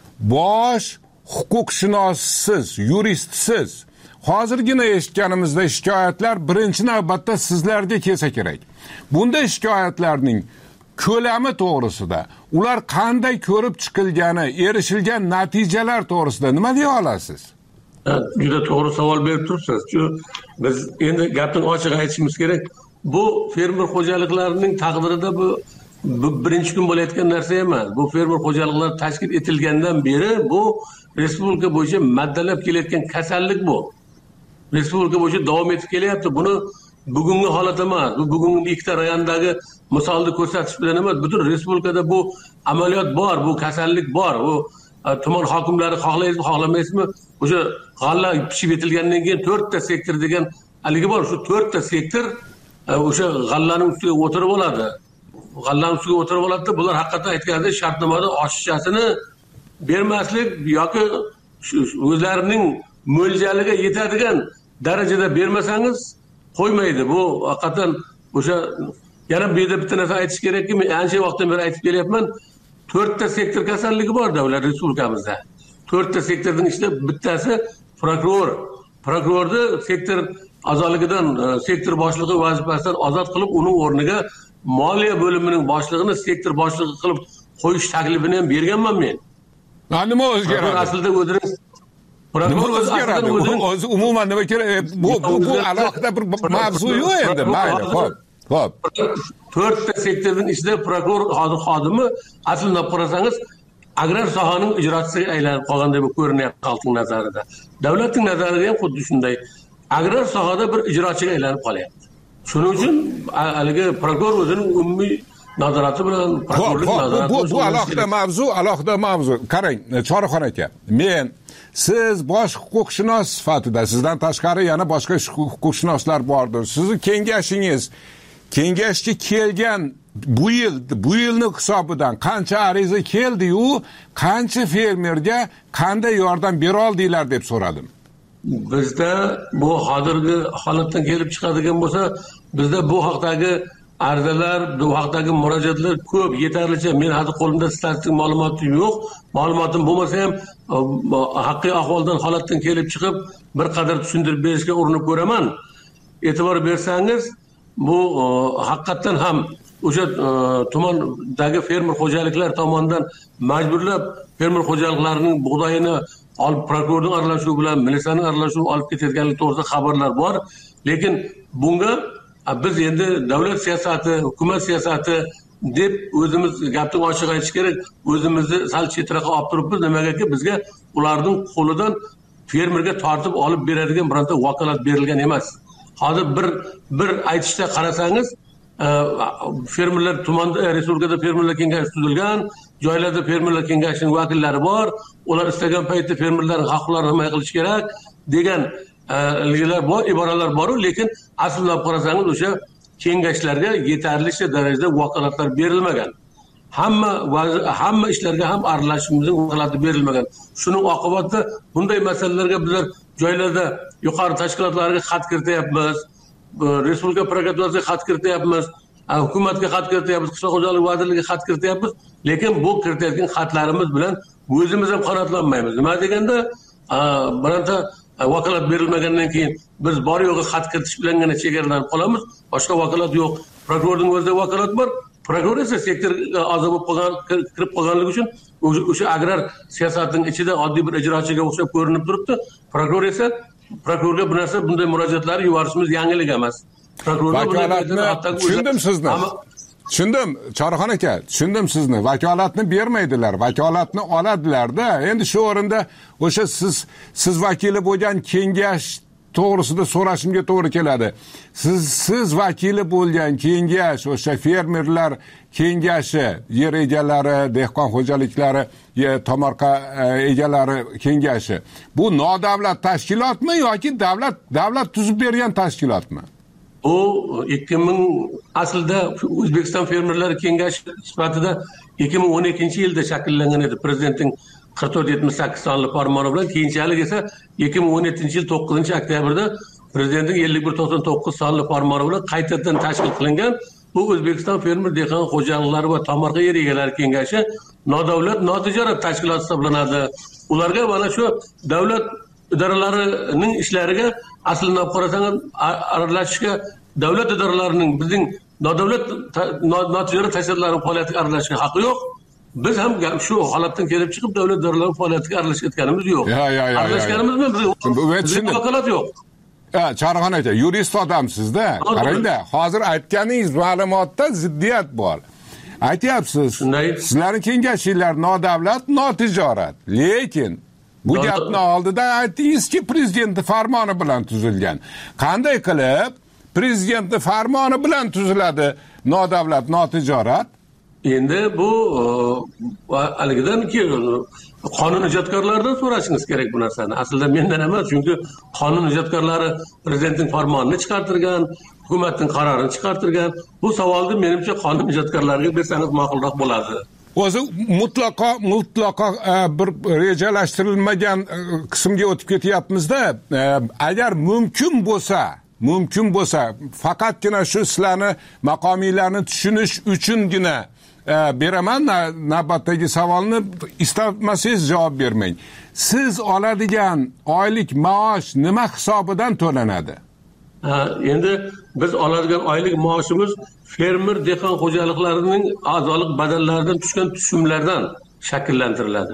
bosh huquqshunosisiz, yuristisiz. Hozirgina eshitganimizda shikoyatlar birinchi navbatda sizlarga kelsa kerak. Bunday shikoyatlarning ko'lami to'g'risida, ular qanday ko'rib chiqilgani, erishilgan natijalar to'g'risida nima deya olasiz? Juda to'g'ri savol berib turibsiz. Biz endi gapni ochiq aytishimiz kerak. Bu fermer xo'jaliklarining taqdirida bu, bu birinchi kun bo'layotgan narsa emas. Bu fermer xo'jaliklari tashkil etilgandan beri bu respublika bo'yicha maddalab kelayotgan kasallik bu. Respublika bo'yicha davom etib kelyapti. Buni bugungi holat emas, bu bugungi ikkita rayondagi misolni ko'rsatish bilan emas, butun respublikada bu amaliyot bor, bu kasallik bor. Bu tuman hokimlari xohlaysizmi, xohlamaysizmi, o'sha g'alla pishib yetilgandan keyin to'rtta sektor degan haligi bor. Shu to'rtta sektor o'sha g'allaning ustiga o'tirib oladi. G'allaning ustiga o'tirib oladi-da, bular haqiqatan aytganda shartnomada oshishasini bermaslik yoki o'zlarining mo'ljaliga yetadigan darajada bermasangiz qo'ymaydi. Bu haqiqatan o'sha yana bu yerda bitta narsa aytish kerakki, men ancha vaqtdan beri aytib kelyapman. to'rtta sektor kasalligi bor davlat respublikamizda. to'rtta sektorning ichida bittasi prokuror. Prokurorni sektor a'zoligidan, sektor boshlig'i vazifasidan ozod qilib, uning o'rniga moliya bo'limining boshlig'ini sektor boshlig'i qilib qo'yish taklifini ham berganman men. Nima o'zgaradi? Aslida o'zingiz Nima o'zgaradi? O'zi umuman nima kerak? Bu bu alohida bir mavzu yo'q endi. Mayli, xo'p. Xo'p. to'rtta sektorning ichida prokuror xodimi aslida olib qarasangiz agrar sohaning ijrochisiga aylanib qolganday ko'rinyapti xalqning nazarida. Davlatning nazarida ham xuddi shunday. Agrar sohada bir ijrochiga aylanib qolyapti. Shuning uchun haligi prokuror o'zining umumiy nazorati bilan prokurorlik nazorati bu bu alohida mavzu, alohida mavzu. Qarang, Chorixon aka, men siz bosh huquqshunos sifatida, sizdan tashqari yana boshqa huquqshunoslar bordir. Sizning kengashingiz, kengashga kelgan bu yil, bu yilni hisobidan qancha ariza keldi-yu, qancha fermerga qanday yordam bera oldinglar deb so'radim. Bizda bu hozirgi holatdan kelib chiqadigan bo'lsa, bizda bu haqdagi arizalar, bu haqdagi murojaatlar ko'p, yetarlicha. Men hozir qo'limda statistik ma'lumotim yo'q. Ma'lumotim bo'lmasa ham haqiqiy ahvoldan, holatdan kelib chiqib bir qadar tushuntirib berishga urinib ko'raman. E'tibor bersangiz, bu haqiqatan ham o'sha tumandagi fermer xo'jaliklar tomonidan majburlab fermer xo'jaliklarining bug'doyini olib prokurorning aralashuvi bilan militsiyaning aralashuvi olib ketayotganligi to'g'risida xabarlar bor. Lekin bunga biz endi davlat siyosati, hukumat siyosati deb o'zimiz gapni ochiq aytish kerak. O'zimizni sal chetroqqa olib turibmiz. Nimagaki bizga ularning qo'lidan fermerga tortib olib beradigan bironta vakolat berilgan emas. Hozir bir bir aytishda qarasangiz, fermerlar tumanda respublikada fermerlar kengashi tuzilgan, joylarda fermerlar kengashining vakillari bor. Ular istagan paytda fermerlarning huquqlarini himoya qilish kerak degan ilg'alar bor, iboralar bor, lekin aslida qarasangiz o'sha kengashlarga yetarlicha darajada vakolatlar berilmagan. Hamma hamma ishlarga ham aralashishimizning vakolati berilmagan. Shuning oqibatida bunday masalalarga bizlar joylarda yuqori tashkilotlarga xat kirityapmiz, respublika prokuraturasiga xat kirityapmiz, hukumatga xat kirityapmiz, qishloq xo'jaligi vazirligiga xat kirityapmiz, lekin bu kiritayotgan xatlarimiz bilan o'zimiz ham qanoatlanmaymiz. Nima deganda, bironta vakolat berilmagandan keyin biz bor yo'g'i xat kiritish bilangina chegaralanib qolamiz. Boshqa vakolat yo'q. Prokurorning o'zida vakolat bor. Prokuror esa sektorga a'zo bo'lib qolgan, kirib qolganligi uchun o'sha agrar siyosatning ichida oddiy bir ijrochiga o'xshab ko'rinib turibdi. Prokuror esa prokurorga bu narsa, bunday murojaatlar yuborishimiz yangilik emas. Vakolatni tushundim sizni. Tushundim, Chorixon aka, tushundim sizni. Vakolatni bermaydilar, vakolatni oladilar-da. Endi shu o'rinda o'sha siz siz vakili bo'lgan kengash to'g'risida so'rashimga to'g'ri keladi. Siz siz vakili bo'lgan kengash, o'sha fermerlar kengashi, yer egalari, dehqon xo'jaliklari, tomorqa egalari kengashi. Bu nodavlat tashkilotmi yoki davlat davlat tuzib bergan tashkilotmi? Bu ikki ming aslida O'zbekiston fermerlar kengashi sifatida ikki ming o'n ikkinchi yilda shakllangan edi, prezidentning qirq to'rt yetmish sakkiz sonli farmoni bilan. Keyinchalik esa ikki ming o'n yettinchi yil to'qqizinchi oktyabrda prezidentning ellik bir to'qson to'qqiz sonli farmoni bilan qaytadan tashkil qilingan bu O'zbekiston fermer dehqon xo'jaliklari va tomorqa yer egalari kengashi nodavlat notijorat tashkilot hisoblanadi. Ularga mana shu davlat idoralarining ishlariga aslini olib qarasangiz aralashishga, davlat idoralarining bizning nodavlat notijorat tashkilotlarining faoliyatiga aralashishga haqqi yo'q. Biz ham shu holatdan kelib chiqib davlat idoralarining faoliyatiga aralashayotganimiz yo'q. Aralashganimizmi? Bizning vakolat yo'q. Ha, Chorixon aka, yurist odamsiz-da. Qarang-da, hozir aytganingiz ma'lumotda ziddiyat bor. Aytyapsiz, sizlarning kengashinglar nodavlat, notijorat. Lekin bu gapni oldida aytdingizki, prezidentning farmoni bilan tuzilgan. Qanday qilib prezidentning farmoni bilan tuziladi nodavlat, notijorat? Endi bu haligidan keyin qonun ijodkorlaridan so'rashingiz kerak bu narsani. Aslida mendan emas, chunki qonun ijodkorlari prezidentning farmonini chiqartirgan, hukumatning qarorini chiqartirgan. Bu savolni menimcha qonun ijodkorlariga bersangiz ma'qulroq bo'ladi. O'zi mutlaqo mutlaqo bir rejalashtirilmagan qismga o'tib ketyapmiz-da. Agar mumkin bo'lsa, mumkin bo'lsa, faqatgina shu sizlarni maqomiylarni tushunish uchungina beraman navbatdagi savolni, istamasangiz javob bermang. Siz oladigan oylik maosh nima hisobidan to'lanadi? Endi biz oladigan oylik maoshimiz fermer dehqon xo'jaliklarining a'zolik badallaridan tushgan tushumlardan shakllantiriladi.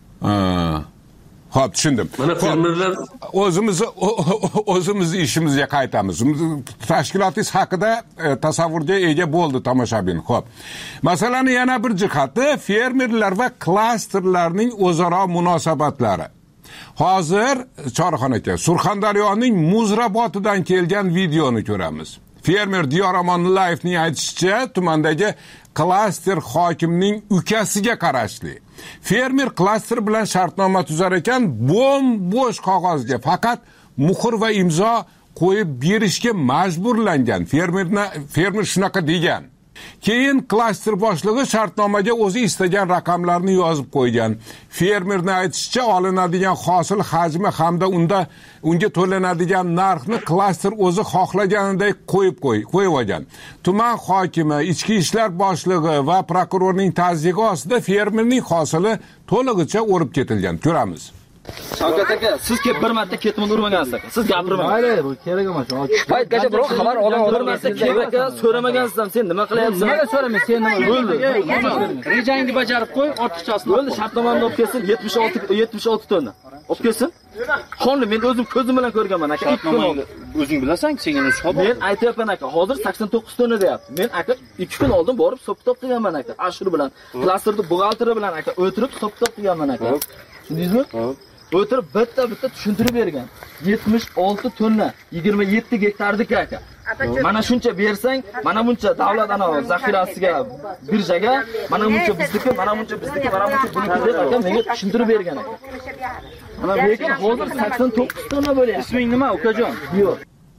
Xo'p, tushundim. Mana fermerlar o'zimizni o'zimizni ishimizga qaytamiz. Tashkilotingiz haqida tasavvurga ega bo'ldi tomoshabin. Xo'p. Masalani yana bir jihati fermerlar va klasterlarning o'zaro munosabatlari. Hozir Chorixon aka, Surxondaryoning Muzrabotidan kelgan videoni ko'ramiz. Fermer Diyor Omonillayevning aytishicha, tumandagi klaster hokimining ukasiga qarashli. Fermer klaster bilan shartnoma tuzar ekan, bo'm-bo'sh qog'ozga faqat muhr va imzo qo'yib berishga majburlangan. Fermerna fermer shunaqa degan. Keyin klaster boshlig'i shartnomaga o'zi istagan raqamlarni yozib qo'ygan. Fermerning aytishicha, olinadigan hosil hajmi hamda unda unga to'lanadigan narxni klaster o'zi xohlaganidek qo'yib qo'y, qo'yib olgan. Tuman hokimi, ichki ishlar boshlig'i va prokurorning tasdig'i ostida fermerning hosili to'lig'icha o'rib ketilgan. Ko'ramiz. Shavkat aka, siz kelib bir marta ketmini urmagansiz aka. Siz gapirmang. Mayli, bu kerak emas. Shu paytgacha biror xabar olgan bir marta kelib aka, so'ramagansiz ham. Sen nima qilyapsan? Nimaga so'ramaysiz? Sen nima bo'ldi? Rejangni bajarib qo'y, ortiqchasini. Bo'ldi, shartnomani olib kelsin, yetmish olti yetmish olti tonna. Olib kelsin. Qonli, men o'zim ko'zim bilan ko'rganman aka. Shartnomani o'zing bilasan-ku, senga hisob. Men aytayapman aka, hozir sakson to'qqiz tonna deyapti. Men aka ikki kun oldin borib hisob-kitob qilganman aka. Ashur bilan, klasterni buxgalteri bilan aka o'tirib hisob-kitob qilganman aka. Tushundingizmi? O'tirib bitta-bitta tushuntirib bergan. yetmish olti tonna, yigirma yetti gektarniki aka. Mana shuncha bersang, mana buncha davlat ana zaxirasiga, birjaga, mana buncha bizniki, mana buncha bizniki, mana buncha buniki deb aka menga tushuntirib bergan aka. Mana lekin hozir sakson to'qqiz tonna bo'lyapti. Isming nima, ukajon? Yo'q.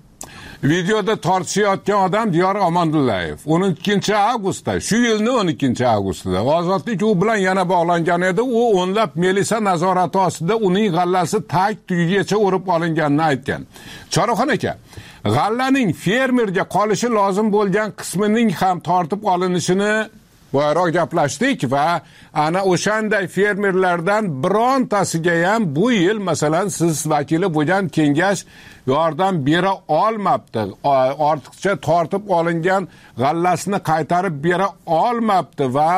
Videoda tortishayotgan odam Diyor Omondullayev. o'n ikkinchi avgustda, shu yilning o'n ikkinchi avgustida Ozodlik u bilan yana bog'langan edi. U o'nlab milisa nazorati ostida uning g'allasi tag tugigacha o'rib olinganini aytgan. Chorxon aka, g'allaning fermerga qolishi lozim bo'lgan qismining ham tortib olinishini boyroq gaplashdik va ana o'shanday fermerlardan birontasiga ham bu yil masalan siz vakili bo'lgan kengash yordam bera olmabdi. Ortiqcha tortib olingan g'allasini qaytarib bera olmabdi va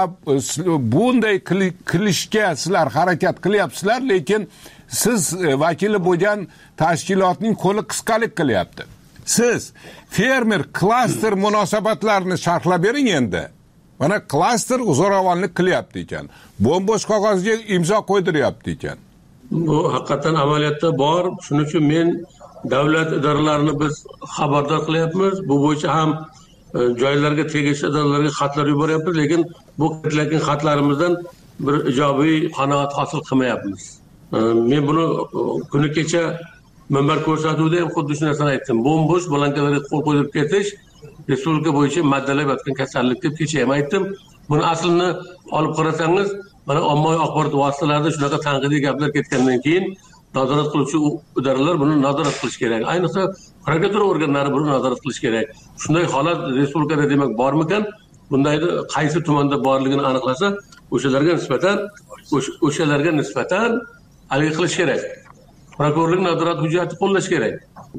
bunday qilishga sizlar harakat qilyapsizlar, lekin siz vakili bo'lgan tashkilotning qo'li qisqalik qilyapti. Siz fermer klaster munosabatlarini sharhlab bering endi. Mana klaster zo'ravonlik qilyapti ekan. Bo'm-bo'sh qog'ozga imzo qo'ydiryapti ekan. Bu haqiqatan amaliyotda bor. Shuning uchun men davlat idoralarini biz xabardor qilyapmiz. Bu bo'yicha ham joylarga tegishli idoralarga xatlar yuboryapmiz, lekin bu kiritilgan xatlarimizdan bir ijobiy qanoat hosil qilmayapmiz. Men buni kuni kecha minbar ko'rsatuvda ham xuddi shu narsani aytdim. Bo'm-bo'sh blankalarga qo'l qo'yib ketish respublika bo'yicha maddalab yotgan kasallik deb kecha ham aytdim. Buni aslini olib qarasangiz, mana ommaviy axborot vositalarida shunaqa tanqidiy gaplar ketgandan keyin nazorat qiluvchi idoralar buni nazorat qilish kerak. Ayniqsa prokuratura organlari buni nazorat qilish kerak. Shunday holat respublikada demak bormikan? Bundaydi qaysi tumanda borligini aniqlasa, o'shalarga nisbatan o'shalarga nisbatan hal qilish kerak. Prokurorlik nazorat hujjati qo'llash kerak.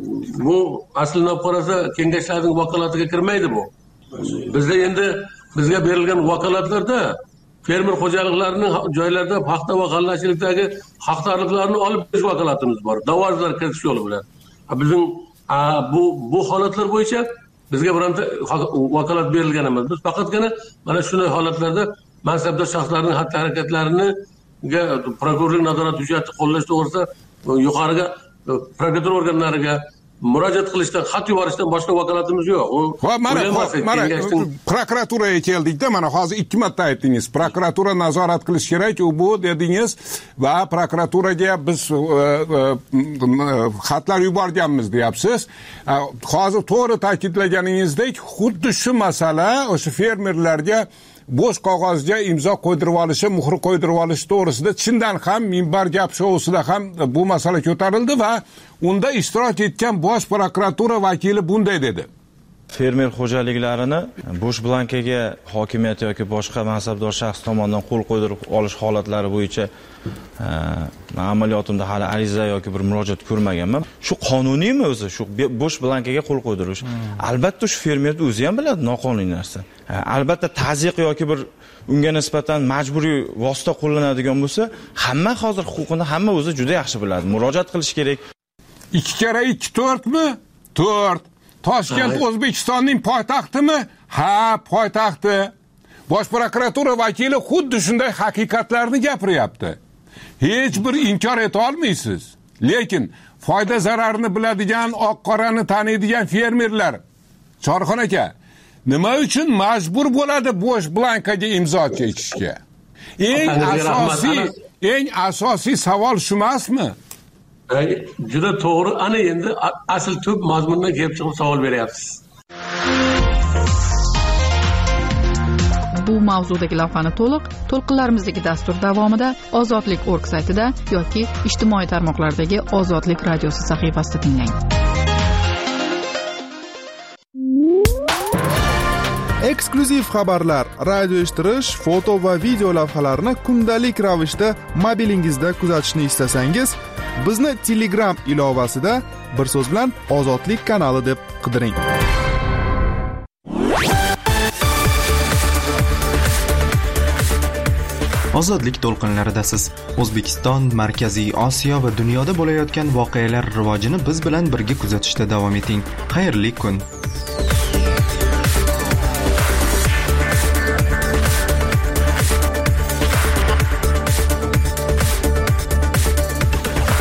Bu aslini olib qarasa kengashlarning vakolatiga kirmaydi bu. Bizda endi bizga berilgan vakolatlarda fermer xo'jaliklarining joylarda paxta va g'allachilikdagi haqdorliklarini olib berish vakolatimiz bor. Davozlar kiritish yo'li bilan. Bizning bu bu holatlar bo'yicha bizga bironta vakolat berilgan emas. Biz faqatgina mana shunday holatlarda mansabdor shaxslarning xatti-harakatlarini prokurorlik nazorat hujjati qo'llash to'g'risida yuqoriga prokuratura organlariga murojaat qilishdan, xat yuborishdan boshqa vakolatimiz yo'q. Ha, mana mana prokuraturaga keldik-da, mana hozir ikki marta aytdingiz. Prokuratura nazorat qilish kerak, u bu dedingiz va prokuraturaga biz xatlar yuborganmiz deyapsiz. Hozir to'g'ri ta'kidlaganingizdek, xuddi shu masala o'sha fermerlarga bo'sh qog'ozga imzo qo'ydirib olishi, muhr qo'ydirib olish to'g'risida chindan ham minbar gap showusida ham bu masala ko'tarildi va unda ishtirok etgan bosh prokuratura vakili bunday dedi. Fermer xo'jaliklarini bo'sh blankaga hokimiyat yoki boshqa mansabdor shaxs tomonidan qo'l qo'ydirib olish holatlari bo'yicha men amaliyotimda hali ariza yoki bir murojaat ko'rmaganman. Shu qonuniymi o'zi, shu bo'sh blankaga qo'l qo'ydirish? Albatta shu fermerni o'zi ham biladi noqonuniy narsa. Albatta tazyiq yoki bir unga nisbatan majburiy vosita qo'llanadigan bo'lsa, hamma hozir huquqini hamma o'zi juda yaxshi biladi. Murojaat qilish kerak. ikki kara ikki to'rtmi? to'rt. Toshkent O'zbekistonning poytaxtimi? Ha, poytaxti. Bosh prokuratura vakili xuddi shunday haqiqatlarni gapiryapti. Hech bir inkor eta olmaysiz. Lekin foyda zararni biladigan, oq-qorani taniydigan fermerlar, Chorxon aka, nima uchun majbur bo'ladi bo'sh blankaga imzo chekishga? Eng asosiy eng asosiy savol shu emasmi? Juda to'g'ri. Ana endi asl tub mazmundan kelib chiqib savol beryapsiz. Bu mavzudagi lavhani to'liq to'lqinlarimizdagi dastur davomida ozodlik org saytida yoki ijtimoiy tarmoqlardagi Ozodlik radiosi sahifasida tinglang. Eksklyuziv xabarlar, radio eshittirish, foto va video lavhalarni kundalik ravishda mobilingizda kuzatishni istasangiz, bizni Telegram ilovasida bir so'z bilan Ozodlik kanali deb qidiring. Ozodlik to'lqinlaridasiz. O'zbekiston, Markaziy Osiyo va dunyoda bo'layotgan voqealar rivojini biz bilan birga kuzatishda davom eting. Xayrli kun.